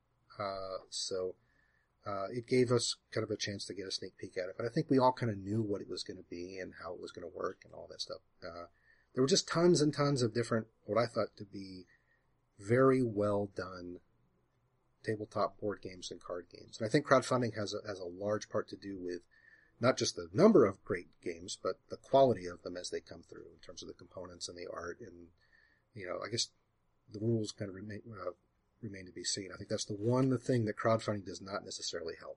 So it gave us kind of a chance to get a sneak peek at it. But I think we all kind of knew what it was going to be and how it was going to work and all that stuff. There were just tons and tons of different, what I thought to be very well done tabletop board games and card games. And I think crowdfunding has a large part to do with not just the number of great games, but the quality of them as they come through in terms of the components and the art. And, I guess the rules kind of remain to be seen. I think that's the thing that crowdfunding does not necessarily help,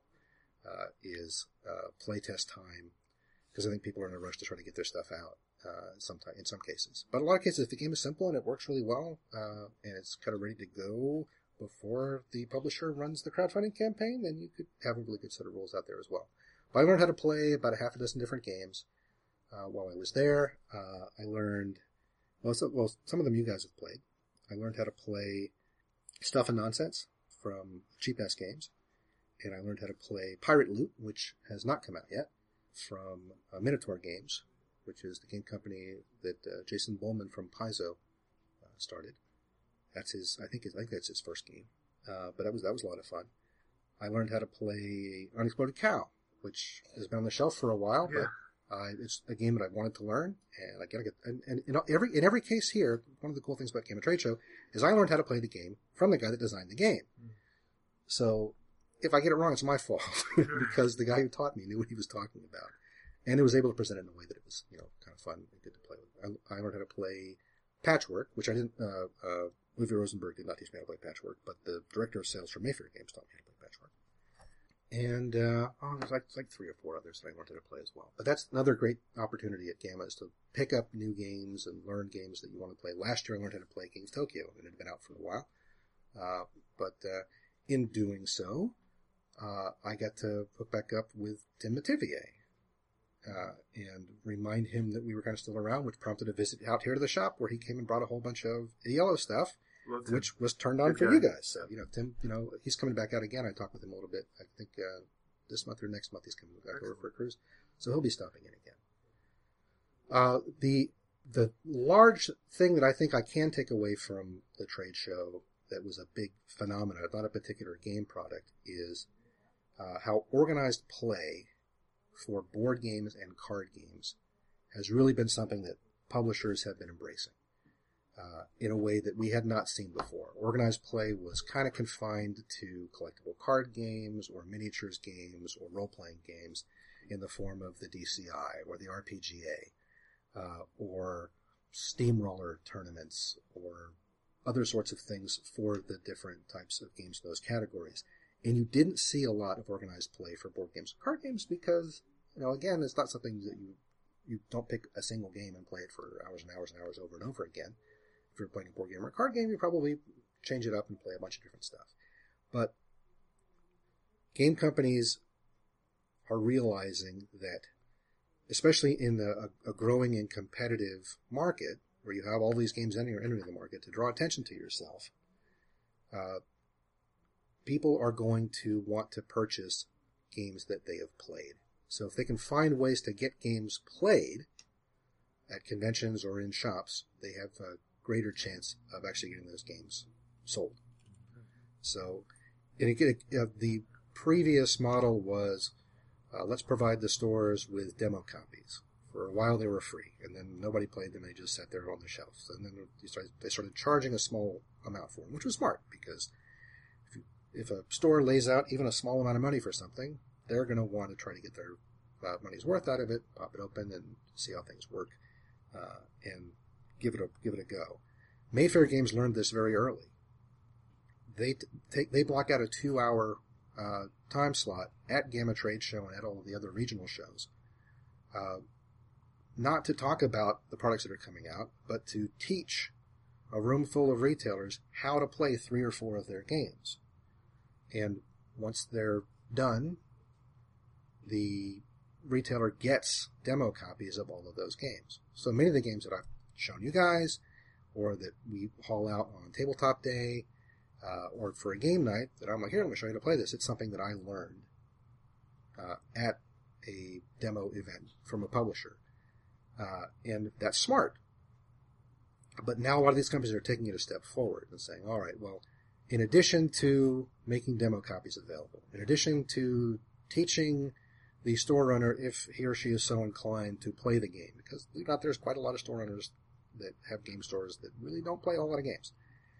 is playtest time, because I think people are in a rush to try to get their stuff out in some cases. But in a lot of cases, if the game is simple and it works really well, and it's kind of ready to go before the publisher runs the crowdfunding campaign, then you could have a really good set of rules out there as well. But I learned how to play about a half a dozen different games while I was there. I learned, some of them you guys have played. I learned how to play Stuff and Nonsense from Cheap Ass Games, and I learned how to play Pirate Loot, which has not come out yet, from Minotaur Games, which is the game company that Jason Bowman from Paizo started. I think that's his first game. But that was a lot of fun. I learned how to play Unexploded Cow, which has been on the shelf for a while, but It's a game that I wanted to learn, and I gotta get. And in every case here, one of the cool things about Game and Trade Show is I learned how to play the game from the guy that designed the game. So if I get it wrong, it's my fault because the guy who taught me knew what he was talking about, and it was able to present it in a way that it was, kind of fun and good to play with. I learned how to play Patchwork, which I didn't. Uwe Rosenberg did not teach me how to play Patchwork, but the director of sales from Mayfair Games taught me how to play Patchwork. And there's like 3 or 4 others that I wanted to play as well. But that's another great opportunity at GAMA is to pick up new games and learn games that you want to play. Last year I learned how to play Games Tokyo, and it had been out for a while. But in doing so, I got to hook back up with Tim Mativier and remind him that we were kind of still around, which prompted a visit out here to the shop where he came and brought a whole bunch of yellow stuff. Which was turned on for you guys. So, Tim, he's coming back out again. I talked with him a little bit. I think this month or next month he's coming back over for a cruise. So he'll be stopping in again. The large thing that I think I can take away from the trade show that was a big phenomenon, not a particular game product, is how organized play for board games and card games has really been something that publishers have been embracing. In a way that we had not seen before. Organized play was kind of confined to collectible card games or miniatures games or role-playing games in the form of the DCI or the RPGA or steamroller tournaments or other sorts of things for the different types of games in those categories. And you didn't see a lot of organized play for board games and card games because, again, it's not something that you don't pick a single game and play it for hours and hours and hours over and over again. If you're playing a board game or a card game, you probably change it up and play a bunch of different stuff. But game companies are realizing that, especially in a growing and competitive market, where you have all these games entering the market, to draw attention to yourself, people are going to want to purchase games that they have played. So if they can find ways to get games played at conventions or in shops, they have a greater chance of actually getting those games sold. So the previous model was, let's provide the stores with demo copies. For a while they were free, and then nobody played them, they just sat there on the shelves. And then they started charging a small amount for them, which was smart, because if a store lays out even a small amount of money for something, they're going to want to try to get their money's worth out of it, pop it open, and see how things work, and give it a go. Mayfair Games learned this very early. They block out a 2-hour time slot at GAMA Trade Show and at all of the other regional shows, not to talk about the products that are coming out, but to teach a room full of retailers how to play 3 or 4 of their games. And once they're done, the retailer gets demo copies of all of those games. So many of the games that I've shown you guys, or that we haul out on tabletop day, or for a game night, that I'm like, here, let me show you how to play this. It's something that I learned at a demo event from a publisher. And that's smart. But now a lot of these companies are taking it a step forward and saying, all right, well, in addition to making demo copies available, in addition to teaching the store owner, if he or she is so inclined, to play the game, because there's quite a lot of store owners that have game stores that really don't play a whole lot of games.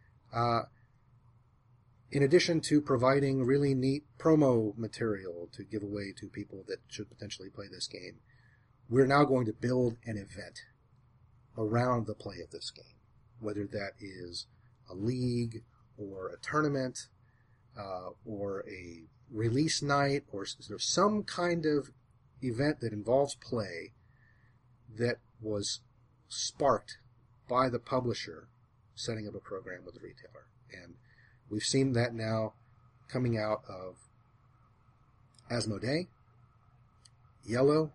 In addition to providing really neat promo material to give away to people that should potentially play this game, we're now going to build an event around the play of this game, whether that is a league or a tournament or a release night or some kind of event that involves play that was sparked by the publisher setting up a program with the retailer. And we've seen that now coming out of Asmodee, Yellow,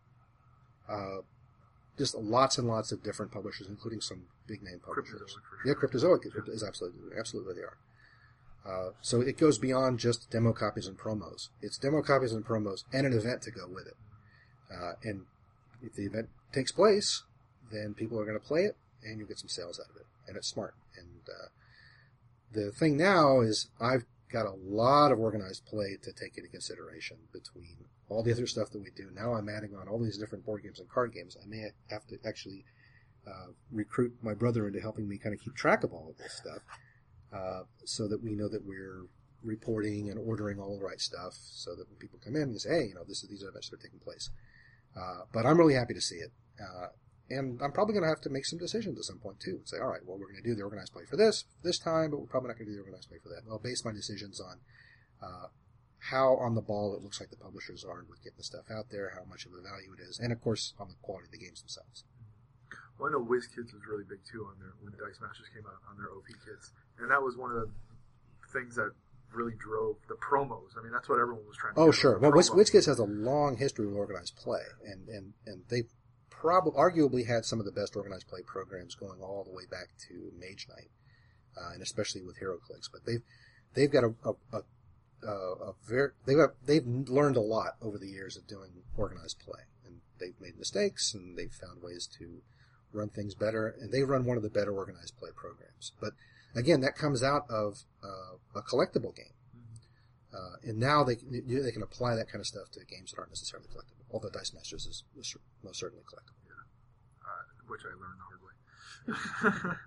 just lots and lots of different publishers, including some big name publishers. Cryptozoic is absolutely they are. So it goes beyond just demo copies and promos. It's demo copies and promos and an event to go with it. And if the event takes place, then people are going to play it, and you'll get some sales out of it. And it's smart. And the thing now is I've got a lot of organized play to take into consideration between all the other stuff that we do. Now I'm adding on all these different board games and card games. I may have to actually recruit my brother into helping me kind of keep track of all of this stuff, so that we know that we're reporting and ordering all the right stuff, so that when people come in, we say, hey, these are events that are taking place. But I'm really happy to see it. And I'm probably going to have to make some decisions at some point, too. Say, all right, well, we're going to do the organized play for this time, but we're probably not going to do the organized play for that. And I'll base my decisions on how on the ball it looks like the publishers are with getting the stuff out there, how much of a value it is, and, of course, on the quality of the games themselves. Well, I know WizKids was really big, too, when Dice Masters came out on their OP kits. And that was one of the things that really drove the promos. I mean, that's what everyone was trying to do. Oh, sure. Well, WizKids has a long history with organized play, and they've arguably had some of the best organized play programs going all the way back to Mage Knight, and especially with HeroClix. But they've got they've learned a lot over the years of doing organized play, and they've made mistakes and they've found ways to run things better, and they run one of the better organized play programs. But again, that comes out of a collectible game, and now they can apply that kind of stuff to games that aren't necessarily collectible. Although Dice Masters is most certainly collectible. Yeah. Which I learned the hard way.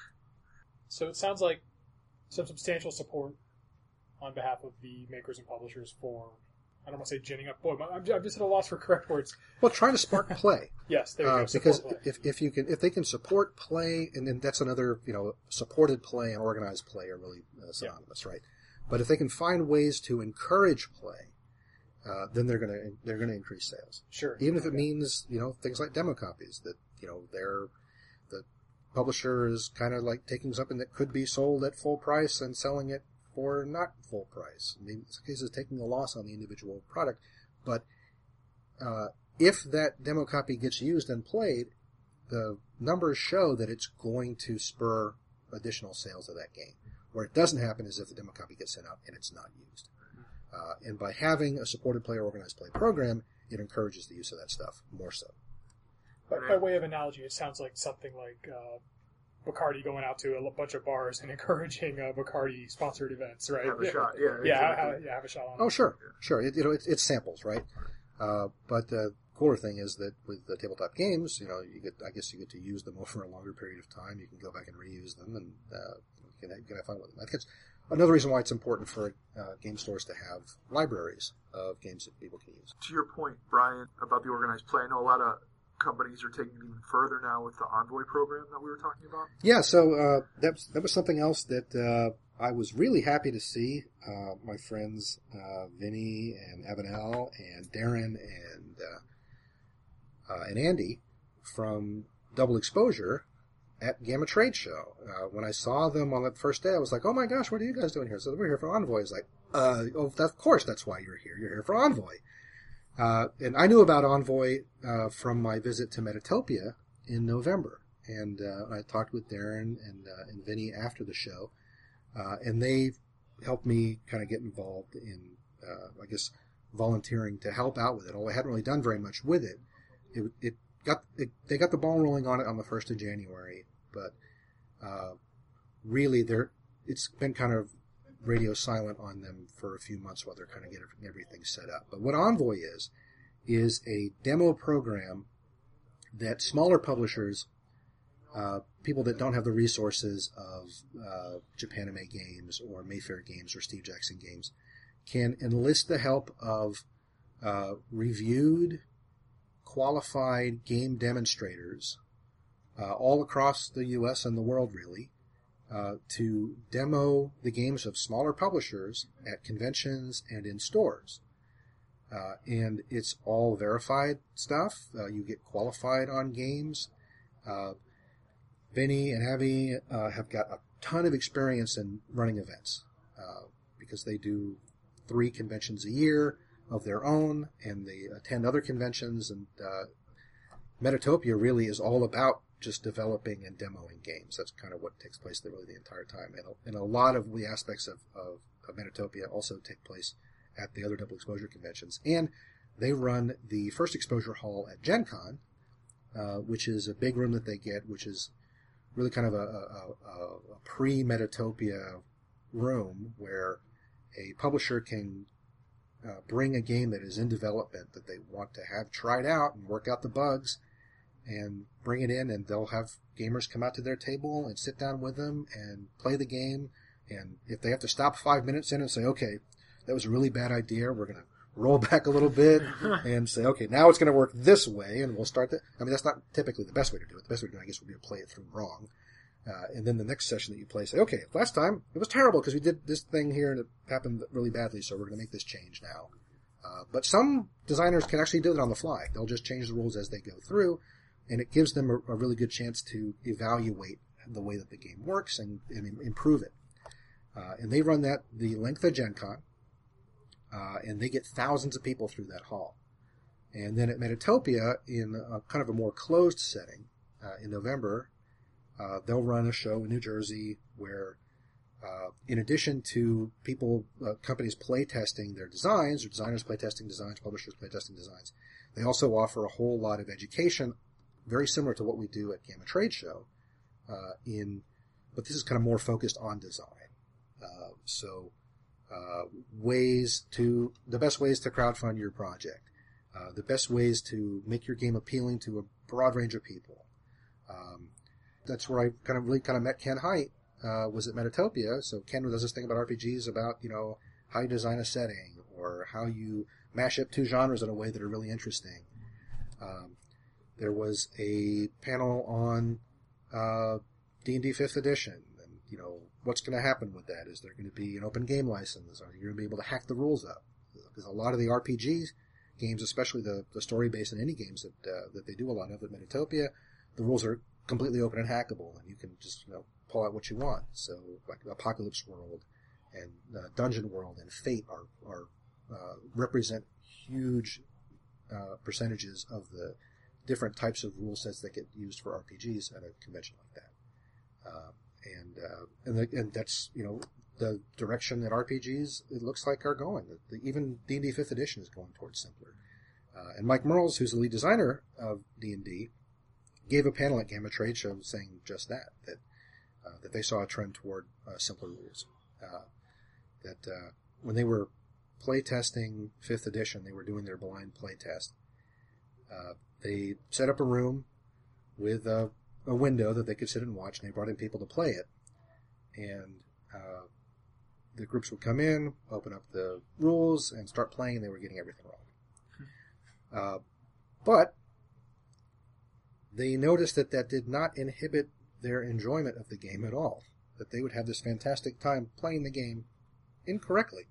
So it sounds like some substantial support on behalf of the makers and publishers for, I don't want to say ginning up. Boy, I'm just at a loss for correct words. Well, trying to spark play. Yes, there you go. Because play. if they can support play, and then that's another, supported play and organized play are really synonymous, right? But if they can find ways to encourage play, then they're gonna increase sales. Sure. Even if it means things like demo copies that the publisher is kind of like taking something that could be sold at full price and selling it for not full price. I mean, in some cases, taking a loss on the individual product. But if that demo copy gets used and played, the numbers show that it's going to spur additional sales of that game. Where it doesn't happen is if the demo copy gets sent out and it's not used. And by having a supported play or organized play program, it encourages the use of that stuff more so. By way of analogy, it sounds like something like Bacardi going out to a bunch of bars and encouraging Bacardi sponsored events, right? Have a shot, yeah. Exactly. Have a shot on it. Oh, sure, sure. It's samples, right? But the cooler thing is that with the tabletop games, I guess you get to use them over a longer period of time. You can go back and reuse them, and you can have fun with them. I think it's another reason why it's important for game stores to have libraries of games that people can use. To your point, Brian, about the organized play, I know a lot of companies are taking it even further now with the Envoy program that we were talking about. Yeah, so that was something else that I was really happy to see. My friends Vinny and Avanel and Darren and Andy from Double Exposure at Gamma Trade Show. When I saw them on that first day, I was like, oh my gosh, what are you guys doing here? So we're here for Envoy. It's like, of course that's why you're here. You're here for Envoy. And I knew about Envoy from my visit to Metatopia in November. And I talked with Darren and Vinny after the show. And they helped me kind of get involved in, volunteering to help out with it. Although I hadn't really done very much with it. They got the ball rolling on it on the 1st of January. But really, it's been kind of radio silent on them for a few months while they're kind of getting everything set up. But what Envoy is a demo program that smaller publishers, people that don't have the resources of Japanime Games or Mayfair Games or Steve Jackson Games, can enlist the help of reviewed, qualified game demonstrators all across the U.S. and the world, really, to demo the games of smaller publishers at conventions and in stores. And it's all verified stuff. You get qualified on games. Vinny and Avi have got a ton of experience in running events because they do 3 conventions a year of their own, and they attend other conventions. And Metatopia really is all about just developing and demoing games. That's kind of what takes place there really the entire time. And a lot of the aspects of Metatopia also take place at the other Double Exposure conventions. And they run the first exposure hall at Gen Con, which is a big room that they get, which is really kind of a pre-Metatopia room where a publisher can bring a game that is in development that they want to have tried out and work out the bugs and bring it in, and they'll have gamers come out to their table and sit down with them and play the game. And if they have to stop 5 minutes in and say, okay, that was a really bad idea, we're going to roll back a little bit and say, okay, now it's going to work this way, and we'll start that. I mean, that's not typically the best way to do it. The best way to do it, I guess, would be to play it through wrong. And then the next session that you play, say, okay, last time it was terrible because we did this thing here and it happened really badly, so we're going to make this change now. But some designers can actually do it on the fly. They'll just change the rules as they go through, and it gives them a really good chance to evaluate the way that the game works and improve it. And they run that the length of Gen Con, and they get thousands of people through that hall. And then at Metatopia, in a kind of a more closed setting, in November, they'll run a show in New Jersey where, in addition to companies play testing their designs, or designers play testing designs, publishers play testing designs, they also offer a whole lot of education, very similar to what we do at Gamma Trade Show, but this is kind of more focused on design. The best ways to crowdfund your project, the best ways to make your game appealing to a broad range of people. That's where I really met Ken Hite, was at Metatopia. So Ken does this thing about RPGs, about, how you design a setting, or how you mash up two genres in a way that are really interesting. There was a panel on D&D 5th edition, and, what's going to happen with that? Is there going to be an open game license? Are you going to be able to hack the rules up? Because a lot of the RPG games, especially the story-based and indie games that they do a lot of at Metatopia, the rules are completely open and hackable, and you can just pull out what you want. So, like Apocalypse World and Dungeon World and Fate are represent huge percentages of the different types of rule sets that get used for RPGs at a convention like that. And that's the direction that RPGs, it looks like, are going. Even D&D 5th edition is going towards simpler. And Mike Merles, who's the lead designer of D&D, gave a panel at Gamma Trade Show saying just that they saw a trend toward simpler rules. That when they were play testing 5th edition, they were doing their blind play test. They set up a room with a window that they could sit and watch, and they brought in people to play it. And the groups would come in, open up the rules, and start playing, and they were getting everything wrong. But they noticed that did not inhibit their enjoyment of the game at all. That they would have this fantastic time playing the game incorrectly.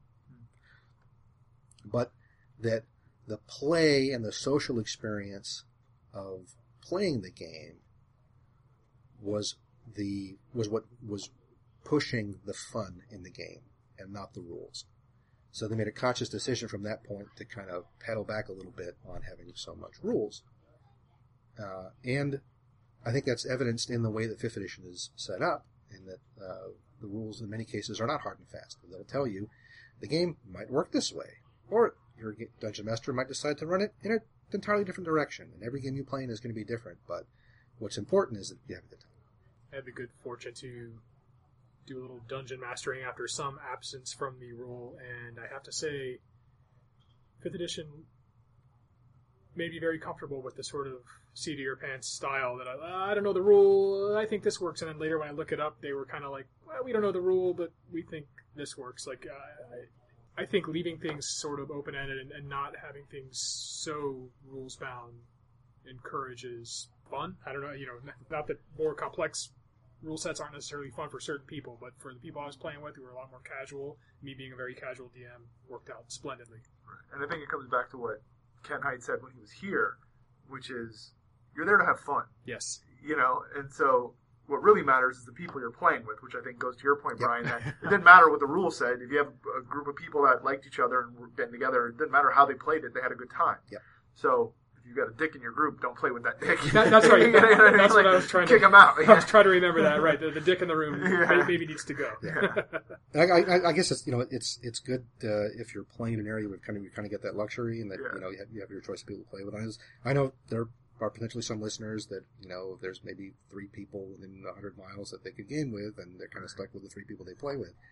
But that the play and the social experience of playing the game was what was pushing the fun in the game and not the rules. So they made a conscious decision from that point to kind of pedal back a little bit on having so much rules. And I think that's evidenced in the way that 5th edition is set up, in that the rules in many cases are not hard and fast. They'll tell you the game might work this way, or your dungeon master might decide to run it in an entirely different direction, and every game you play in is going to be different, but what's important is that you have a good time. I had the good fortune to do a little dungeon mastering after some absence from the rule, and I have to say, 5th edition made me very comfortable with the sort of seat of your pants style that I don't know the rule, I think this works, and then later when I look it up, they were kind of like, well, we don't know the rule, but we think this works. Like, I think leaving things sort of open-ended and not having things so rules-bound encourages fun. I don't know, not that more complex rule sets aren't necessarily fun for certain people, but for the people I was playing with who were a lot more casual, me being a very casual DM worked out splendidly. Right. And I think it comes back to what Ken Hite said when he was here, which is, you're there to have fun. Yes. And so what really matters is the people you're playing with, which I think goes to your point, Brian, that it didn't matter what the rules said. If you have a group of people that liked each other and been together, it didn't matter how they played it, they had a good time. Yep. So if you've got a dick in your group, don't play with that dick. That's right. That's what I was trying to... Kick him out. I was trying to remember that, right. The dick in the room maybe needs to go. Yeah. I guess it's good if you're playing an area where you kind of get that luxury, and that you have your choice of people to play with. I know there are potentially some listeners that there's maybe 3 people within 100 miles that they could game with, and they're kind of stuck with the 3 people they play with.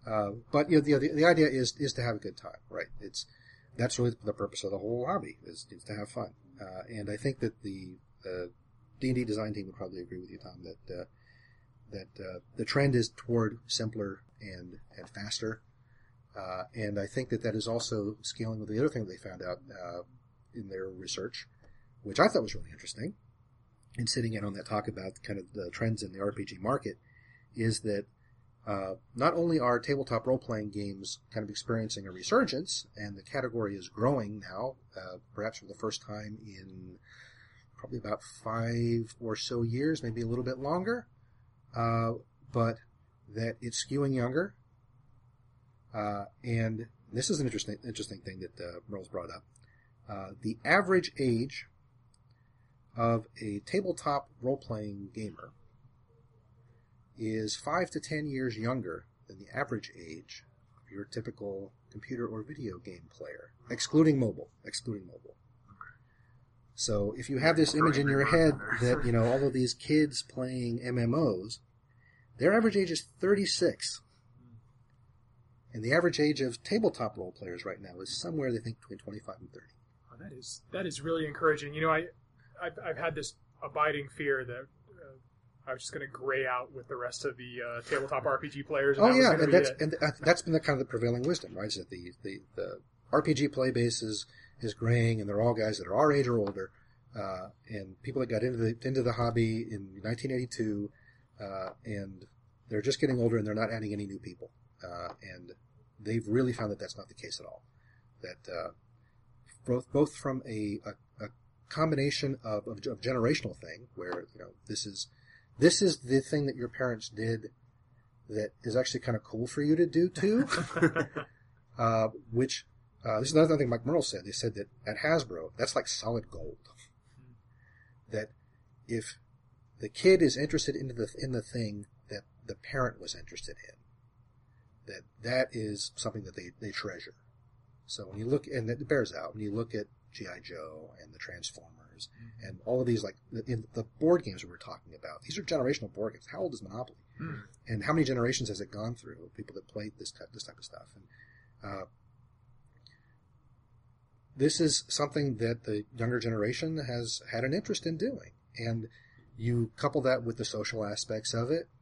But the idea is to have a good time, right? That's really the purpose of the whole hobby is to have fun. And I think that the D&D design team would probably agree with you, Tom, that the trend is toward simpler and faster. And I think that is also scaling with the other thing that they found out in their research, which I thought was really interesting, and sitting in on that talk about kind of the trends in the RPG market, is that not only are tabletop role-playing games kind of experiencing a resurgence, and the category is growing now, perhaps for the first time in probably about 5 or so years, maybe a little bit longer, but that it's skewing younger. And this is an interesting thing that Merle's brought up. The average age of a tabletop role-playing gamer is 5 to 10 years younger than the average age of your typical computer or video game player, excluding mobile. So if you have this image in your head that, all of these kids playing MMOs, their average age is 36. And the average age of tabletop role players right now is somewhere, they think, between 25 and 30. Oh, that is really encouraging. I've had this abiding fear that I was just going to gray out with the rest of the tabletop RPG players. And that's been the kind of the prevailing wisdom, right? Is that the RPG play base is graying, and they're all guys that are our age or older, and people that got into the hobby in 1982, and they're just getting older, and they're not adding any new people, and they've really found that that's not the case at all. That both from a combination of generational thing, where this is the thing that your parents did that is actually kind of cool for you to do too, which. This is another thing Mike Merle said. They said that at Hasbro, that's like solid gold. That if the kid is interested in the thing that the parent was interested in, that is something that they treasure. So when you look, and it bears out, when you look at G.I. Joe and the Transformers and all of these, like in the board games we were talking about, these are generational board games. How old is Monopoly? And how many generations has it gone through of people that played this type of stuff? And this is something that the younger generation has had an interest in doing. And you couple that with the social aspects of it,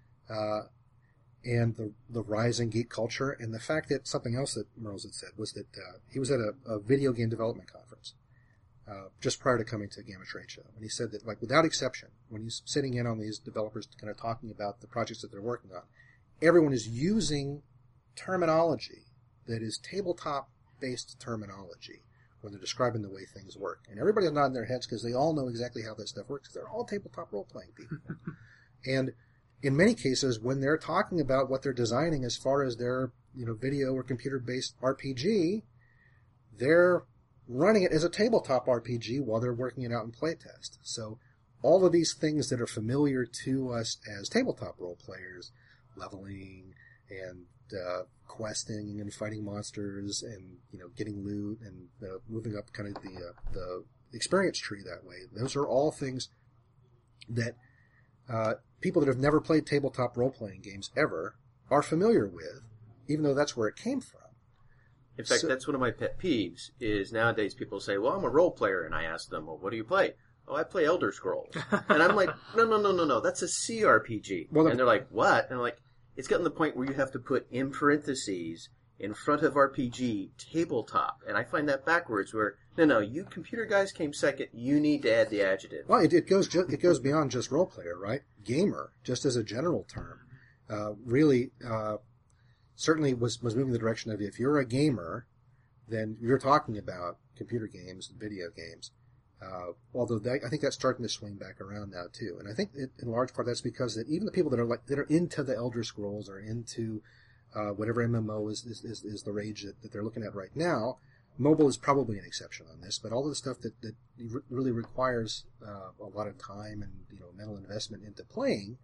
and the rise in geek culture, and the fact that something else that Merles had said was that he was at a video game development conference just prior to coming to Gamma Trade Show. And he said that, like, without exception, when he's sitting in on these developers kind of talking about the projects that they're working on, everyone is using terminology that is tabletop-based terminology when they're describing the way things work. And everybody's nodding their heads because they all know exactly how that stuff works, because they're all tabletop role-playing people. And in many cases, when they're talking about what they're designing as far as their video or computer-based RPG, they're running it as a tabletop RPG while they're working it out in playtest. So all of these things that are familiar to us as tabletop role players, leveling and questing and fighting monsters and getting loot and moving up kind of the experience tree that way. Those are all things that people that have never played tabletop role-playing games ever are familiar with, even though that's where it came from. In fact, that's one of my pet peeves, is nowadays people say, well, I'm a role player, and I ask them, well, what do you play? Oh, I play Elder Scrolls. And I'm like, no, that's a CRPG. And they're like, what? And I'm like, it's gotten to the point where you have to put in parentheses in front of RPG tabletop, and I find that backwards. Where no, you computer guys came second. You need to add the adjective. Well, it goes beyond just role player, right? Gamer, just as a general term, really certainly was moving in the direction of, if you're a gamer, then you're talking about computer games and video games. Although I think that's starting to swing back around now too, and I think in large part that's because that even the people that are into the Elder Scrolls or into whatever MMO is the rage that they're looking at right now, mobile is probably an exception on this. But all of the stuff that really requires a lot of time and mental investment into playing,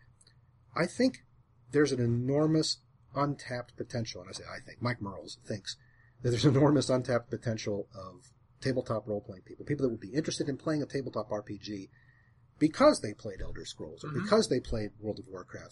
I think there's an enormous untapped potential. And I think Mike Merles thinks that there's enormous untapped potential of tabletop role-playing people that would be interested in playing a tabletop RPG because they played Elder Scrolls or because they played World of Warcraft,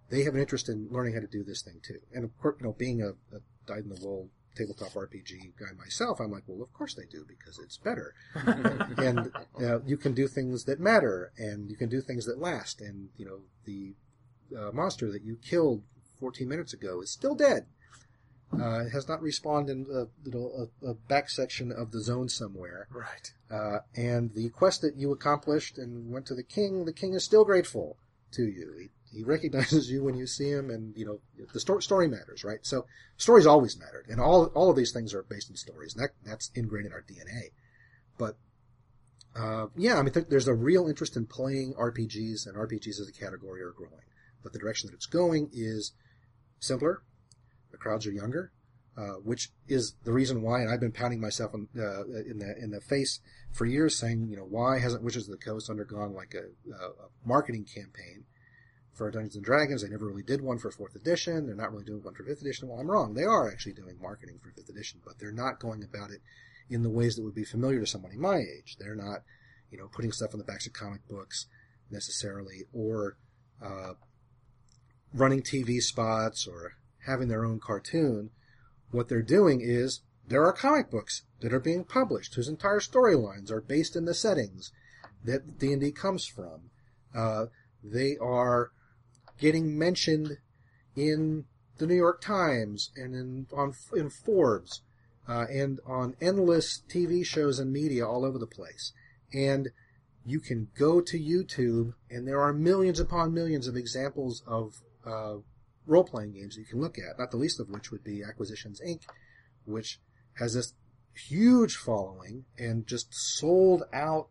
they have an interest in learning how to do this thing too. And of course, being a dyed-in-the-wool tabletop RPG guy myself, I'm like, well, of course they do, because it's better. And you can do things that matter, and you can do things that last. And, the monster that you killed 14 minutes ago is still dead. It has not respawned in a back section of the zone somewhere. Right. And the quest that you accomplished and went to the king is still grateful to you. He recognizes you when you see him, and, the story matters, right? So stories always mattered, and all of these things are based in stories, and that's ingrained in our DNA. But, there's a real interest in playing RPGs, and RPGs as a category are growing. But the direction that it's going is simpler. The crowds are younger, which is the reason why, and I've been pounding myself in the face for years saying, why hasn't Wizards of the Coast undergone like a marketing campaign for Dungeons and Dragons? They never really did one for 4th edition. They're not really doing one for 5th edition. Well, I'm wrong. They are actually doing marketing for 5th edition, but they're not going about it in the ways that would be familiar to somebody my age. They're not, putting stuff on the backs of comic books necessarily, or running TV spots, or having their own cartoon. What they're doing is there are comic books that are being published whose entire storylines are based in the settings that D&D comes from. They are getting mentioned in the New York Times and in Forbes and on endless TV shows and media all over the place. And you can go to YouTube, and there are millions upon millions of examples of role-playing games that you can look at, not the least of which would be Acquisitions Inc., which has this huge following and just sold out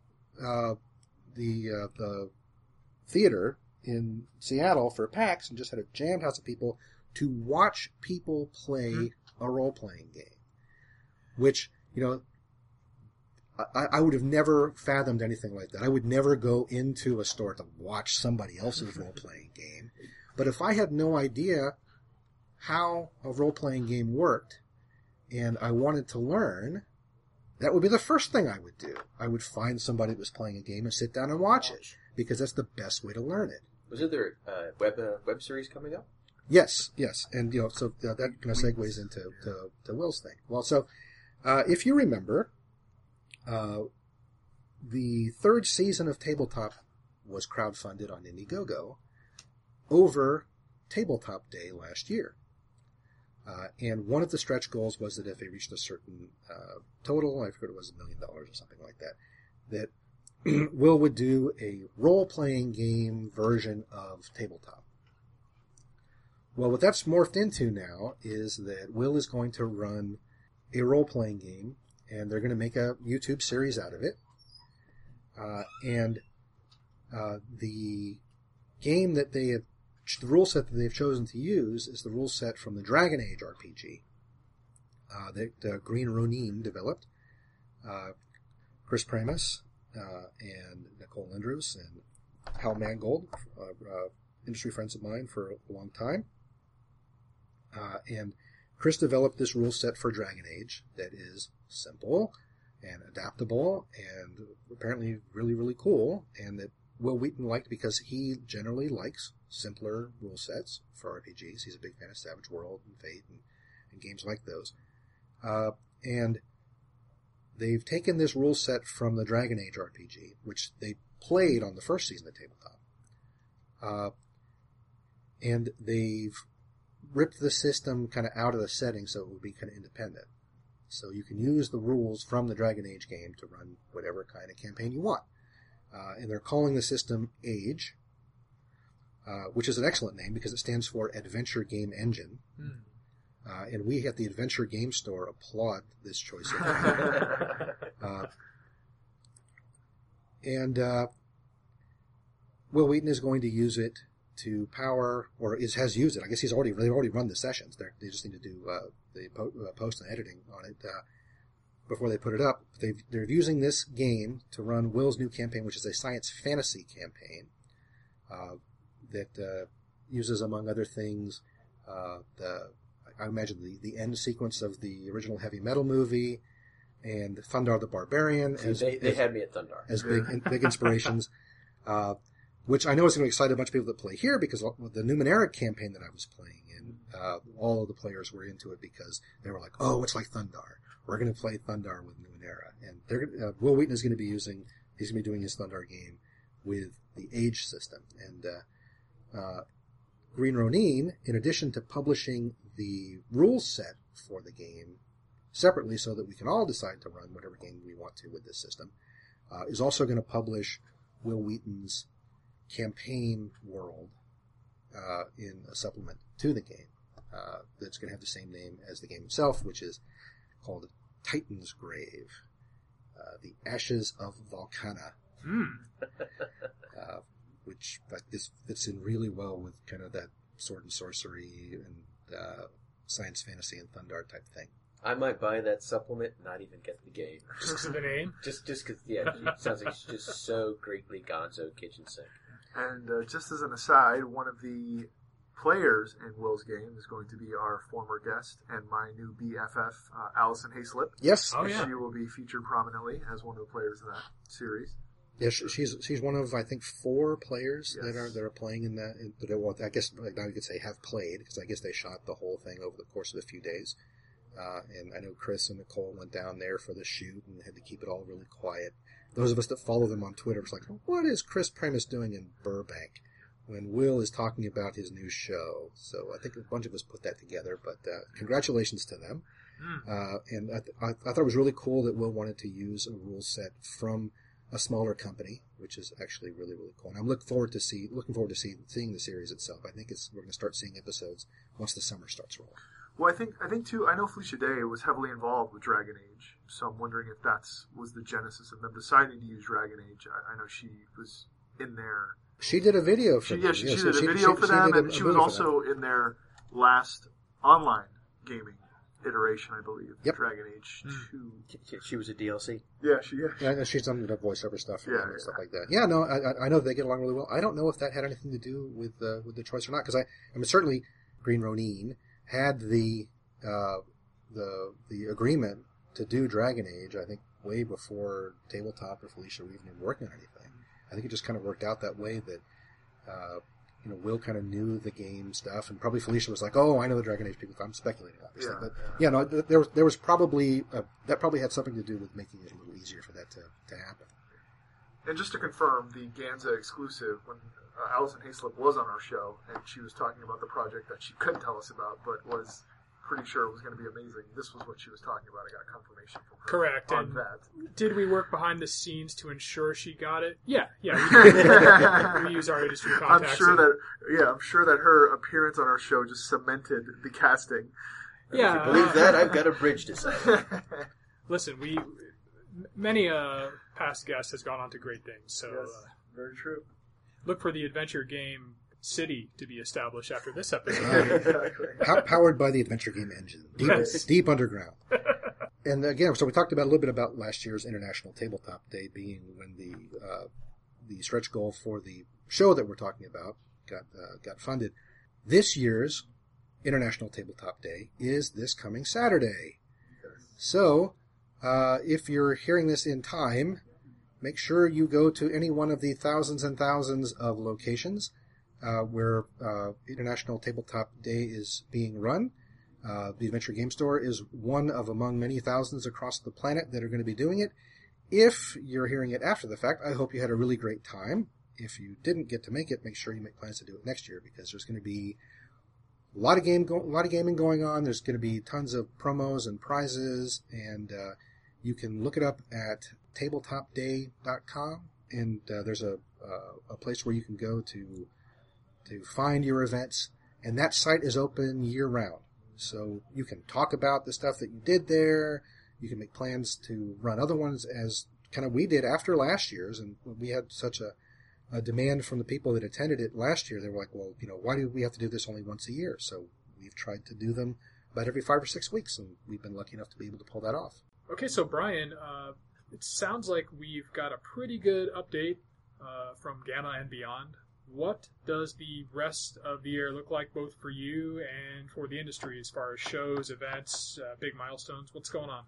the theater in Seattle for PAX, and just had a jammed house of people to watch people play a role-playing game, which, I would have never fathomed anything like that. I would never go into a store to watch somebody else's role-playing game. But if I had no idea how a role-playing game worked, and I wanted to learn, that would be the first thing I would do. I would find somebody that was playing a game and sit down and watch it, because that's the best way to learn it. Was there a web series coming up? Yes. And, so that kind of segues into Will's thing. Well, so, if you remember, the 3rd season of Tabletop was crowdfunded on Indiegogo over Tabletop Day last year. And one of the stretch goals was that if they reached a certain total, I forget it was $1 million or something like that, that Will would do a role-playing game version of Tabletop. Well, what that's morphed into now is that Will is going to run a role-playing game, and they're going to make a YouTube series out of it. The game that they have, the rule set that they've chosen to use is the rule set from the Dragon Age RPG that Green Ronin developed. Chris Pramas and Nicole Lindros and Hal Mangold, industry friends of mine for a long time. And Chris developed this rule set for Dragon Age that is simple and adaptable and apparently really, really cool, and that Will Wheaton liked because he generally likes simpler rule sets for RPGs. He's a big fan of Savage World and Fate and games like those. And they've taken this rule set from the Dragon Age RPG, which they played on the first season of Tabletop. And they've ripped the system kind of out of the setting so it would be kind of independent. So you can use the rules from the Dragon Age game to run whatever kind of campaign you want. And they're calling the system Age, which is an excellent name because it stands for Adventure Game Engine. And we at the Adventure Game Store applaud this choice of name. Will Wheaton is going to use it to power, or has used it. I guess they've already run the sessions. They just need to do the post and editing on it before they put it up. They're using this game to run Will's new campaign, which is a science fantasy campaign that uses, among other things, I imagine the end sequence of the original Heavy Metal movie and Thundar the Barbarian. They had me at Thundar as big inspirations. which I know is going to excite a bunch of people that play here because the Numenera campaign that I was playing in, all of the players were into it because they were like, oh, it's like Thundar. We're going to play Thundar with Numenera. And Will Wheaton is going to be he's going to be doing his Thundar game with the Age system. And Green Ronin, in addition to publishing the rules set for the game separately so that we can all decide to run whatever game we want to with this system, is also going to publish Will Wheaton's campaign world in a supplement to the game that's going to have the same name as the game itself, which is called Titan's Grave, the Ashes of Volcana, which this fits in really well with kind of that sword and sorcery and science fantasy and Thundar type thing. I might buy that supplement and not even get the game. Just because of the name? Just because, yeah, it sounds like it's just so greatly gonzo kitchen sink. And just as an aside, one of the players in Will's game is going to be our former guest and my new BFF, Allison Hayslip. Yes. Oh, yeah. She will be featured prominently as one of the players in that series. Yeah, she's one of, I think, 4 players that are playing in that. Well, I guess now you could say have played, because I guess they shot the whole thing over the course of a few days. And I know Chris and Nicole went down there for the shoot and had to keep it all really quiet. Those of us that follow them on Twitter was like, what is Chris Primus doing in Burbank when Will is talking about his new show? So I think a bunch of us put that together, but congratulations to them. And I thought it was really cool that Will wanted to use a rule set from a smaller company, which is actually really, really cool. And I'm looking forward to seeing the series itself. I think we're going to start seeing episodes once the summer starts rolling. Well, I think too, I know Felicia Day was heavily involved with Dragon Age, so I'm wondering if was the genesis of them deciding to use Dragon Age. I know she was in there. She did a video for them. She did a video for them, and she was also in their last online gaming iteration, I believe. Yep. Dragon Age 2. She was a DLC? Yeah, she's done the voiceover stuff and stuff like that. Yeah, no, I know they get along really well. I don't know if that had anything to do with the choice or not, because I mean, certainly Green Ronin had the agreement to do Dragon Age, I think, way before Tabletop or Felicia were even working on anything. I think it just kind of worked out that way that, Will kind of knew the game stuff, and probably Felicia was like, oh, I know the Dragon Age people. I'm speculating, obviously. Yeah. But, yeah, no, there was probably, that probably had something to do with making it a little easier for that to happen. And just to confirm, the Ganza exclusive, when Allison Hayslip was on our show, and she was talking about the project that she couldn't tell us about, but was pretty sure it was going to be amazing. This was what she was talking about. I got confirmation from her. Correct. On and that. Did we work behind the scenes to ensure she got it? Yeah. We use our industry contacts. I'm sure that her appearance on our show just cemented the casting. Yeah. If you believe that, I've got a bridge to say. Listen, many past guest has gone on to great things. So yes, very true. Look for the adventure game city to be established after this episode. Exactly. Powered by the adventure game engine, deep underground. And again, so we talked about a little bit about last year's International Tabletop Day being when the stretch goal for the show that we're talking about got funded. This year's International Tabletop Day is this coming Saturday. So, if you're hearing this in time, make sure you go to any one of the thousands and thousands of locations where International Tabletop Day is being run. The Adventure Game Store is one of among many thousands across the planet that are going to be doing it. If you're hearing it after the fact, I hope you had a really great time. If you didn't get to make it, make sure you make plans to do it next year, because there's going to be a lot of gaming going on. There's going to be tons of promos and prizes, and you can look it up at tabletopday.com, and there's a place where you can go to find your events, and that site is open year-round. So you can talk about the stuff that you did there. You can make plans to run other ones, as kind of we did after last year's, and we had such a demand from the people that attended it last year. They were like, well, why do we have to do this only once a year? So we've tried to do them about every 5 or 6 weeks, and we've been lucky enough to be able to pull that off. Okay, so Brian, it sounds like we've got a pretty good update from GAMA and beyond. What does the rest of the year look like, both for you and for the industry, as far as shows, events, big milestones? What's going on?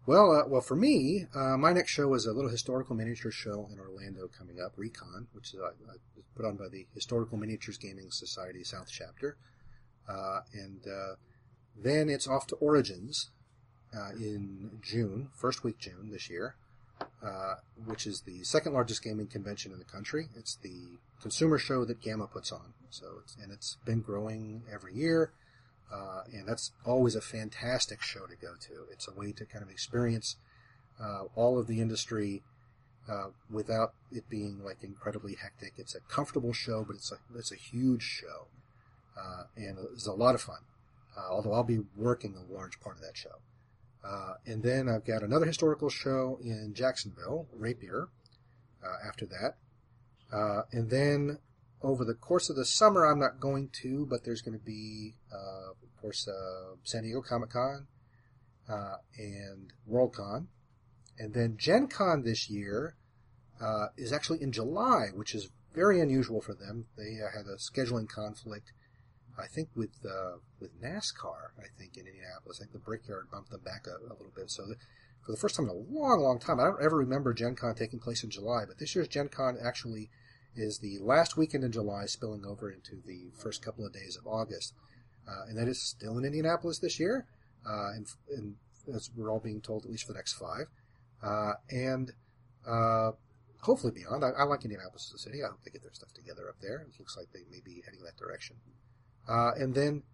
Well, for me, my next show is a little historical miniature show in Orlando coming up, Recon, which is put on by the Historical Miniatures Gaming Society South Chapter. And then it's off to Origins in June, first week June this year, which is the second largest gaming convention in the country. It's the consumer show that GAMA puts on. It's been growing every year. And that's always a fantastic show to go to. It's a way to kind of experience all of the industry without it being like incredibly hectic. It's a comfortable show, but it's a huge show, and it's a lot of fun. Although I'll be working a large part of that show. And then I've got another historical show in Jacksonville, Rapier, after that. And then over the course of the summer, I'm not going to, but there's going to be, of course, San Diego Comic-Con and Worldcon. And then Gen Con this year is actually in July, which is very unusual for them. They had a scheduling conflict, I think, with NASCAR, I think, in Indianapolis. I think the Brickyard bumped them back a little bit. So for the first time in a long, long time, I don't ever remember Gen Con taking place in July, but this year's Gen Con actually is the last weekend in July, spilling over into the first couple of days of August. And that is still in Indianapolis this year, and as we're all being told, at least for the next 5. And hopefully beyond. I like Indianapolis as a city. I hope they get their stuff together up there. It looks like they may be heading that direction. And then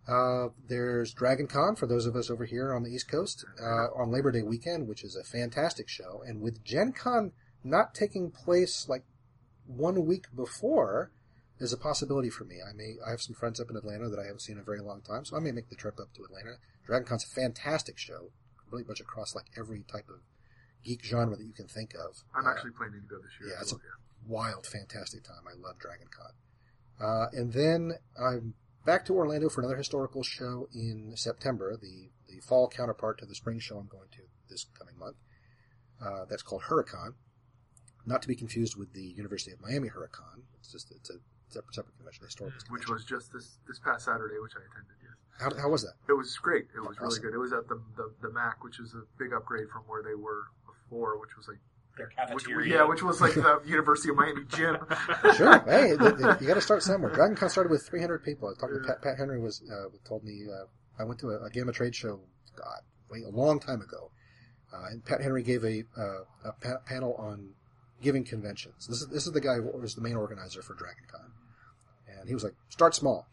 there's Dragon Con for those of us over here on the East Coast on Labor Day weekend, which is a fantastic show. And with Gen Con not taking place like 1 week before, there's a possibility for me. I have some friends up in Atlanta that I haven't seen in a very long time, so I may make the trip up to Atlanta. Dragon Con's a fantastic show, really much across like every type of geek genre that you can think of. I'm actually planning to go this year. Yeah, it's a wild, fantastic time. I love Dragon Con. And then I'm back to Orlando for another historical show in September, the fall counterpart to the spring show I'm going to this coming month. That's called Huracan. Not to be confused with the University of Miami Huracan. It's a separate convention, historical convention. Which was just this past Saturday, which I attended, yes. How was that? It was great. It was Awesome. really good. It was at the MAC, which is a big upgrade from where they were before, which was like Their cafeteria. which was like the University of Miami gym. Sure. Hey, you got to start somewhere. Dragon Con started with 300 people. I was talking to Pat Henry told me I went to a GAMA trade show, a long time ago, and Pat Henry gave a panel on giving conventions. This is the guy who was the main organizer for Dragon Con, and he was like, start small.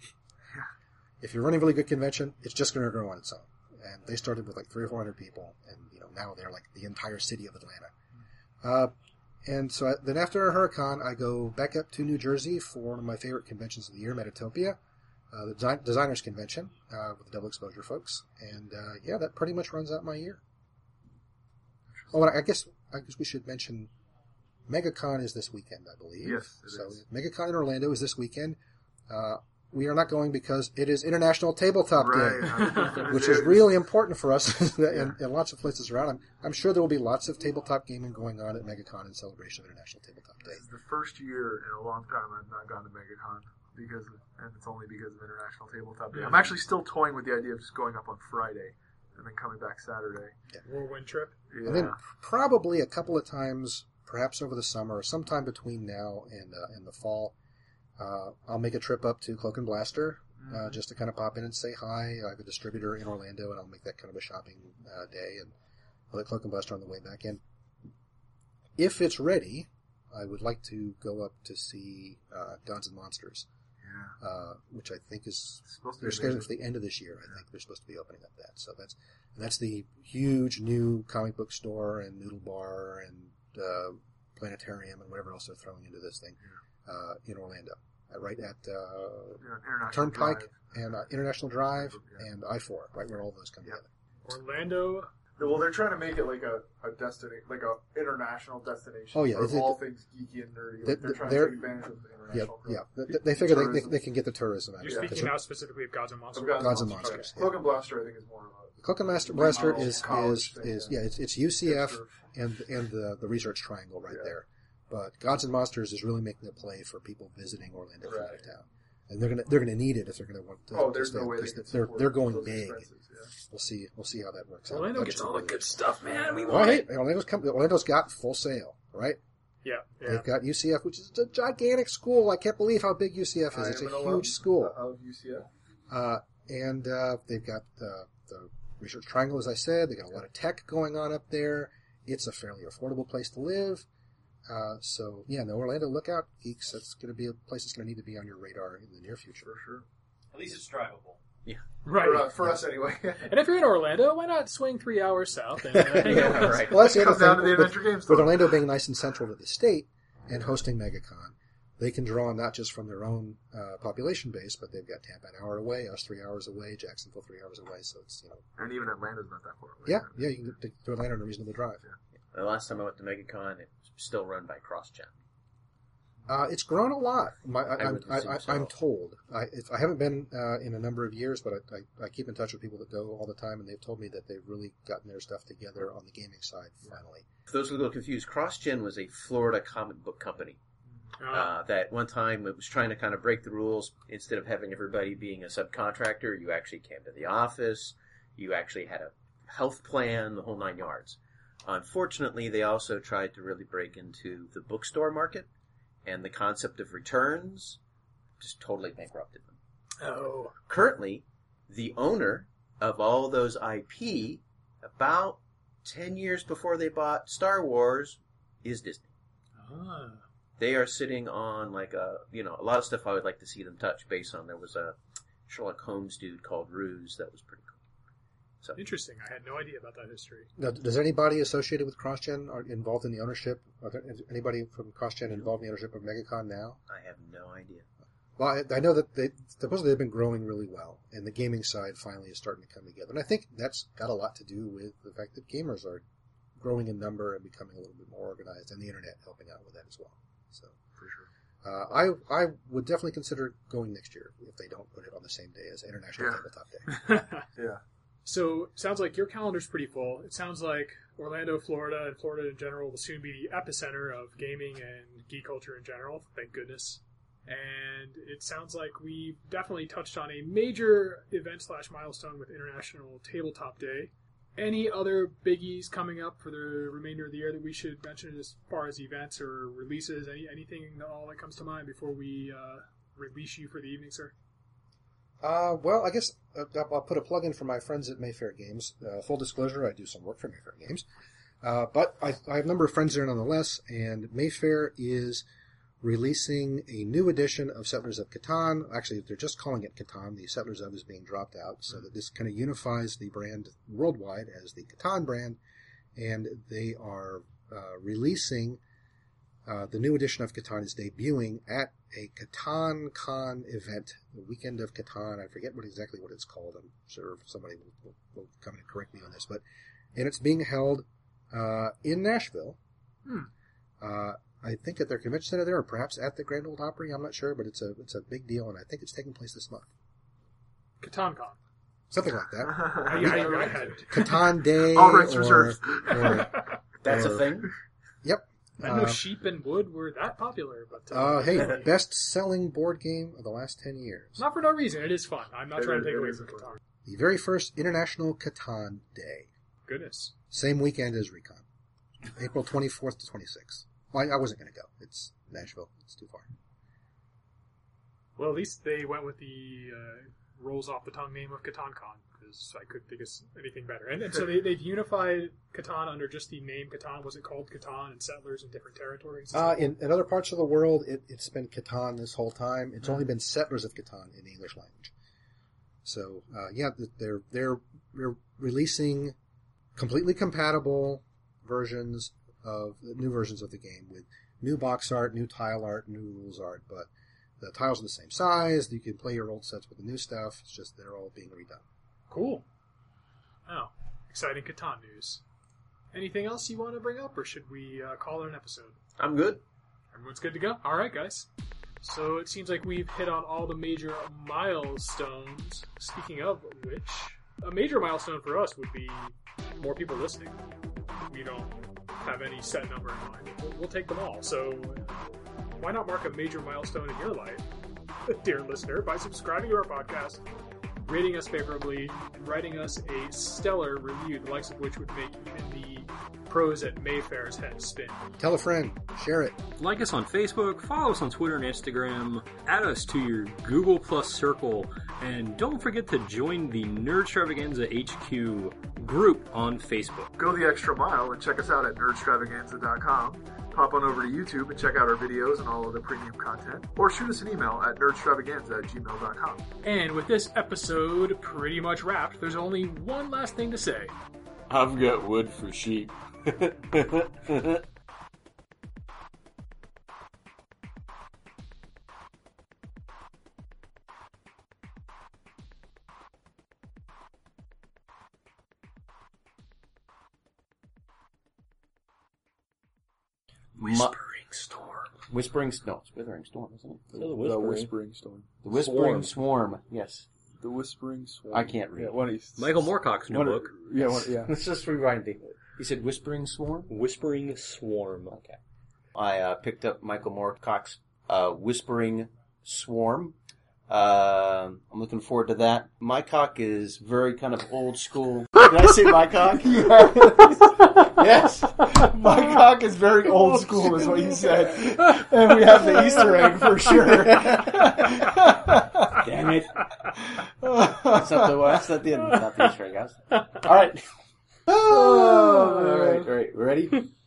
If you're running a really good convention, it's just going to grow on its own. And they started with like 300 or 400 people, and now they're like the entire city of Atlanta. And so then after Huracan, I go back up to New Jersey for one of my favorite conventions of the year, Metatopia, the Designers Convention with the Double Exposure folks. And that pretty much runs out my year. Oh, and I guess we should mention MegaCon is this weekend, I believe. Yes, it is. MegaCon in Orlando is this weekend. We are not going because it is International Tabletop Day, which is really important for us in lots of places around. I'm sure there will be lots of tabletop gaming going on at MegaCon in celebration of International Tabletop Day. This is the first year in a long time I've not gone to MegaCon, and it's only because of International Tabletop Day. I'm actually still toying with the idea of just going up on Friday and then coming back Saturday. Whirlwind trip. Yeah. And then probably a couple of times, perhaps over the summer, or sometime between now and the fall, I'll make a trip up to Cloak and Blaster just to kind of pop in and say hi. I have a distributor in Orlando, and I'll make that kind of a shopping day, and I'll let Cloak and Blaster on the way back in. If it's ready, I would like to go up to see Gods and Monsters, which I think is they're scheduled for the end of this year. I think they're supposed to be opening up that. So that's the huge new comic book store and noodle bar and planetarium and whatever else they're throwing into this thing in Orlando, right at Turnpike Drive. and International Drive and I-4, right where all those come together. Orlando. Well, they're trying to make it like a destination, like a international destination. Oh, yeah. For all things geeky and nerdy. Like they're trying to take advantage of the international. They figure they can get the tourism out of You're it. speaking now specifically of Gods and Monsters. Gods and Monsters. Right. Cloak and Blaster, I think, is more of a Cloak and Blaster is thing, it's UCF and the Research Triangle right there. But Gods and Monsters is really making a play for people visiting Orlando from out of town. and they're gonna need it if they're gonna want to. There's stay, no way because they they're going those big. expenses, yeah. We'll see how that works out. Orlando gets all the good stuff, man. We Well, want hey, it. Orlando's got Full Sail, right? Yeah. They've got UCF, which is a gigantic school. I can't believe how big UCF is. It's a huge school. Of UCF. And they've got the Research Triangle, as I said. They got a lot of tech going on up there. It's a fairly affordable place to live. So yeah, no, Orlando, look out, geeks. That's going to be a place that's going to need to be on your radar in the near future. For sure. At least it's drivable. Yeah. Right. For us, anyway. And if you're in Orlando, why not swing 3 hours south and hang out with us? Right. Well, that's the other Comes down to thing. the Adventure Game Store. With Orlando being nice and central to the state and hosting MegaCon, they can draw not just from their own population base, but they've got Tampa an hour away, us 3 hours away, Jacksonville 3 hours away. So it's And even Atlanta's not that far away. yeah, you can get to Atlanta on a reasonable drive. The last time I went to MegaCon, it was still run by CrossGen. It's grown a lot. I would assume so. I'm told. I haven't been in a number of years, but I keep in touch with people that go all the time, and they've told me that they've really gotten their stuff together on the gaming side finally. For those who are a little confused, CrossGen was a Florida comic book company. That one time it was trying to kind of break the rules. Instead of having everybody being a subcontractor, you actually came to the office. You actually had a health plan, the whole 9 yards. Unfortunately, they also tried to really break into the bookstore market, and the concept of returns just totally bankrupted them. Oh. Currently, the owner of all those IP, about 10 years before they bought Star Wars, is Disney. Ah. They are sitting on like a lot of stuff I would like to see them touch based on. There was a Sherlock Holmes dude called Ruse that was pretty cool. So Interesting. I had no idea about that history. Now, does anybody associated with CrossGen are involved in the ownership? Is anybody from CrossGen involved in the ownership of MegaCon now? I have no idea. Well, I know that supposedly they've been growing really well, and the gaming side finally is starting to come together. And I think that's got a lot to do with the fact that gamers are growing in number and becoming a little bit more organized, and the internet helping out with that as well. So, For sure. I would definitely consider going next year if they don't put it on the same day as International Tabletop Day. Yeah. So, sounds like your calendar's pretty full. It sounds like Orlando, Florida, and Florida in general will soon be the epicenter of gaming and geek culture in general, thank goodness. And it sounds like we've definitely touched on a major event/milestone with International Tabletop Day. Any other biggies coming up for the remainder of the year that we should mention as far as events or releases? Anything at all that comes to mind before we release you for the evening, sir? Well, I guess I'll put a plug in for my friends at Mayfair Games. Full disclosure, I do some work for Mayfair Games. But I have a number of friends there nonetheless, and Mayfair is releasing a new edition of Settlers of Catan. Actually, they're just calling it Catan. The Settlers of is being dropped out, so that this kind of unifies the brand worldwide as the Catan brand, and they are releasing the new edition of Catan is debuting at a Catan Con event, the Weekend of Catan. I forget exactly what it's called. I'm sure somebody will come and correct me on this, and it's being held in Nashville. I think at their convention center there, or perhaps at the Grand Ole Opry. I'm not sure, but it's a big deal, and I think it's taking place this month. CatanCon. Something like that. I had Catan Day. All rights reserved. That's a thing? Yep. I didn't know Sheep and Wood were that popular, but hey, best-selling board game of the last 10 years. not for no reason. It is fun. I'm not trying to take away from Catan. The very first International Catan Day. Goodness. Same weekend as Recon. April 24th to 26th. Well, I wasn't going to go. It's Nashville. It's too far. Well, at least they went with the rolls off the tongue name of CatanCon, because I couldn't think of anything better. And so they've unified Catan under just the name Catan. Was it called Catan and Settlers in different territories? In other parts of the world, it's been Catan this whole time. It's only been Settlers of Catan in the English language. So, they're releasing completely compatible new versions of the game with new box art, new tile art, new rules art, but the tiles are the same size. You can play your old sets with the new stuff. It's just they're all being redone. Cool. Oh, exciting Catan news. Anything else you want to bring up, or should we call it an episode? I'm good. Everyone's good to go? All right, guys. So it seems like we've hit on all the major milestones. Speaking of which, a major milestone for us would be more people listening. We don't have any set number in mind. We'll take them all. So why not mark a major milestone in your life dear listener, by subscribing to our podcast, rating us favorably, and writing us a stellar review, the likes of which would make even the pros at Mayfair's head spin. Tell a friend. Share it. Like us on Facebook, follow us on Twitter and Instagram, add us to your Google Plus circle, and don't forget to join the Nerdstravaganza HQ group on Facebook. Go the extra mile and check us out at nerdstravaganza.com. Pop on over to YouTube and check out our videos and all of the premium content. Or shoot us an email at nerdstravaganza@gmail.com. And with this episode pretty much wrapped, there's only one last thing to say. I've got wood for sheep. Whispering Storm. Whispering Storm, isn't it? The Whispering Storm. The Whispering Swarm. Yes. The Whispering Swarm. I can't read. Yeah, Michael Moorcock's new book. Yeah. Let's just rewrite it. He said Whispering Swarm? Whispering Swarm. Okay. I picked up Michael Moorcock's Whispering Swarm. I'm looking forward to that. My cock is very kind of old school. Did I say my cock? Yes. My cock is very old school, is what you said. And we have the Easter egg for sure. Damn it. That's not the end. Not the Easter egg, guys. All right. All right. Ready?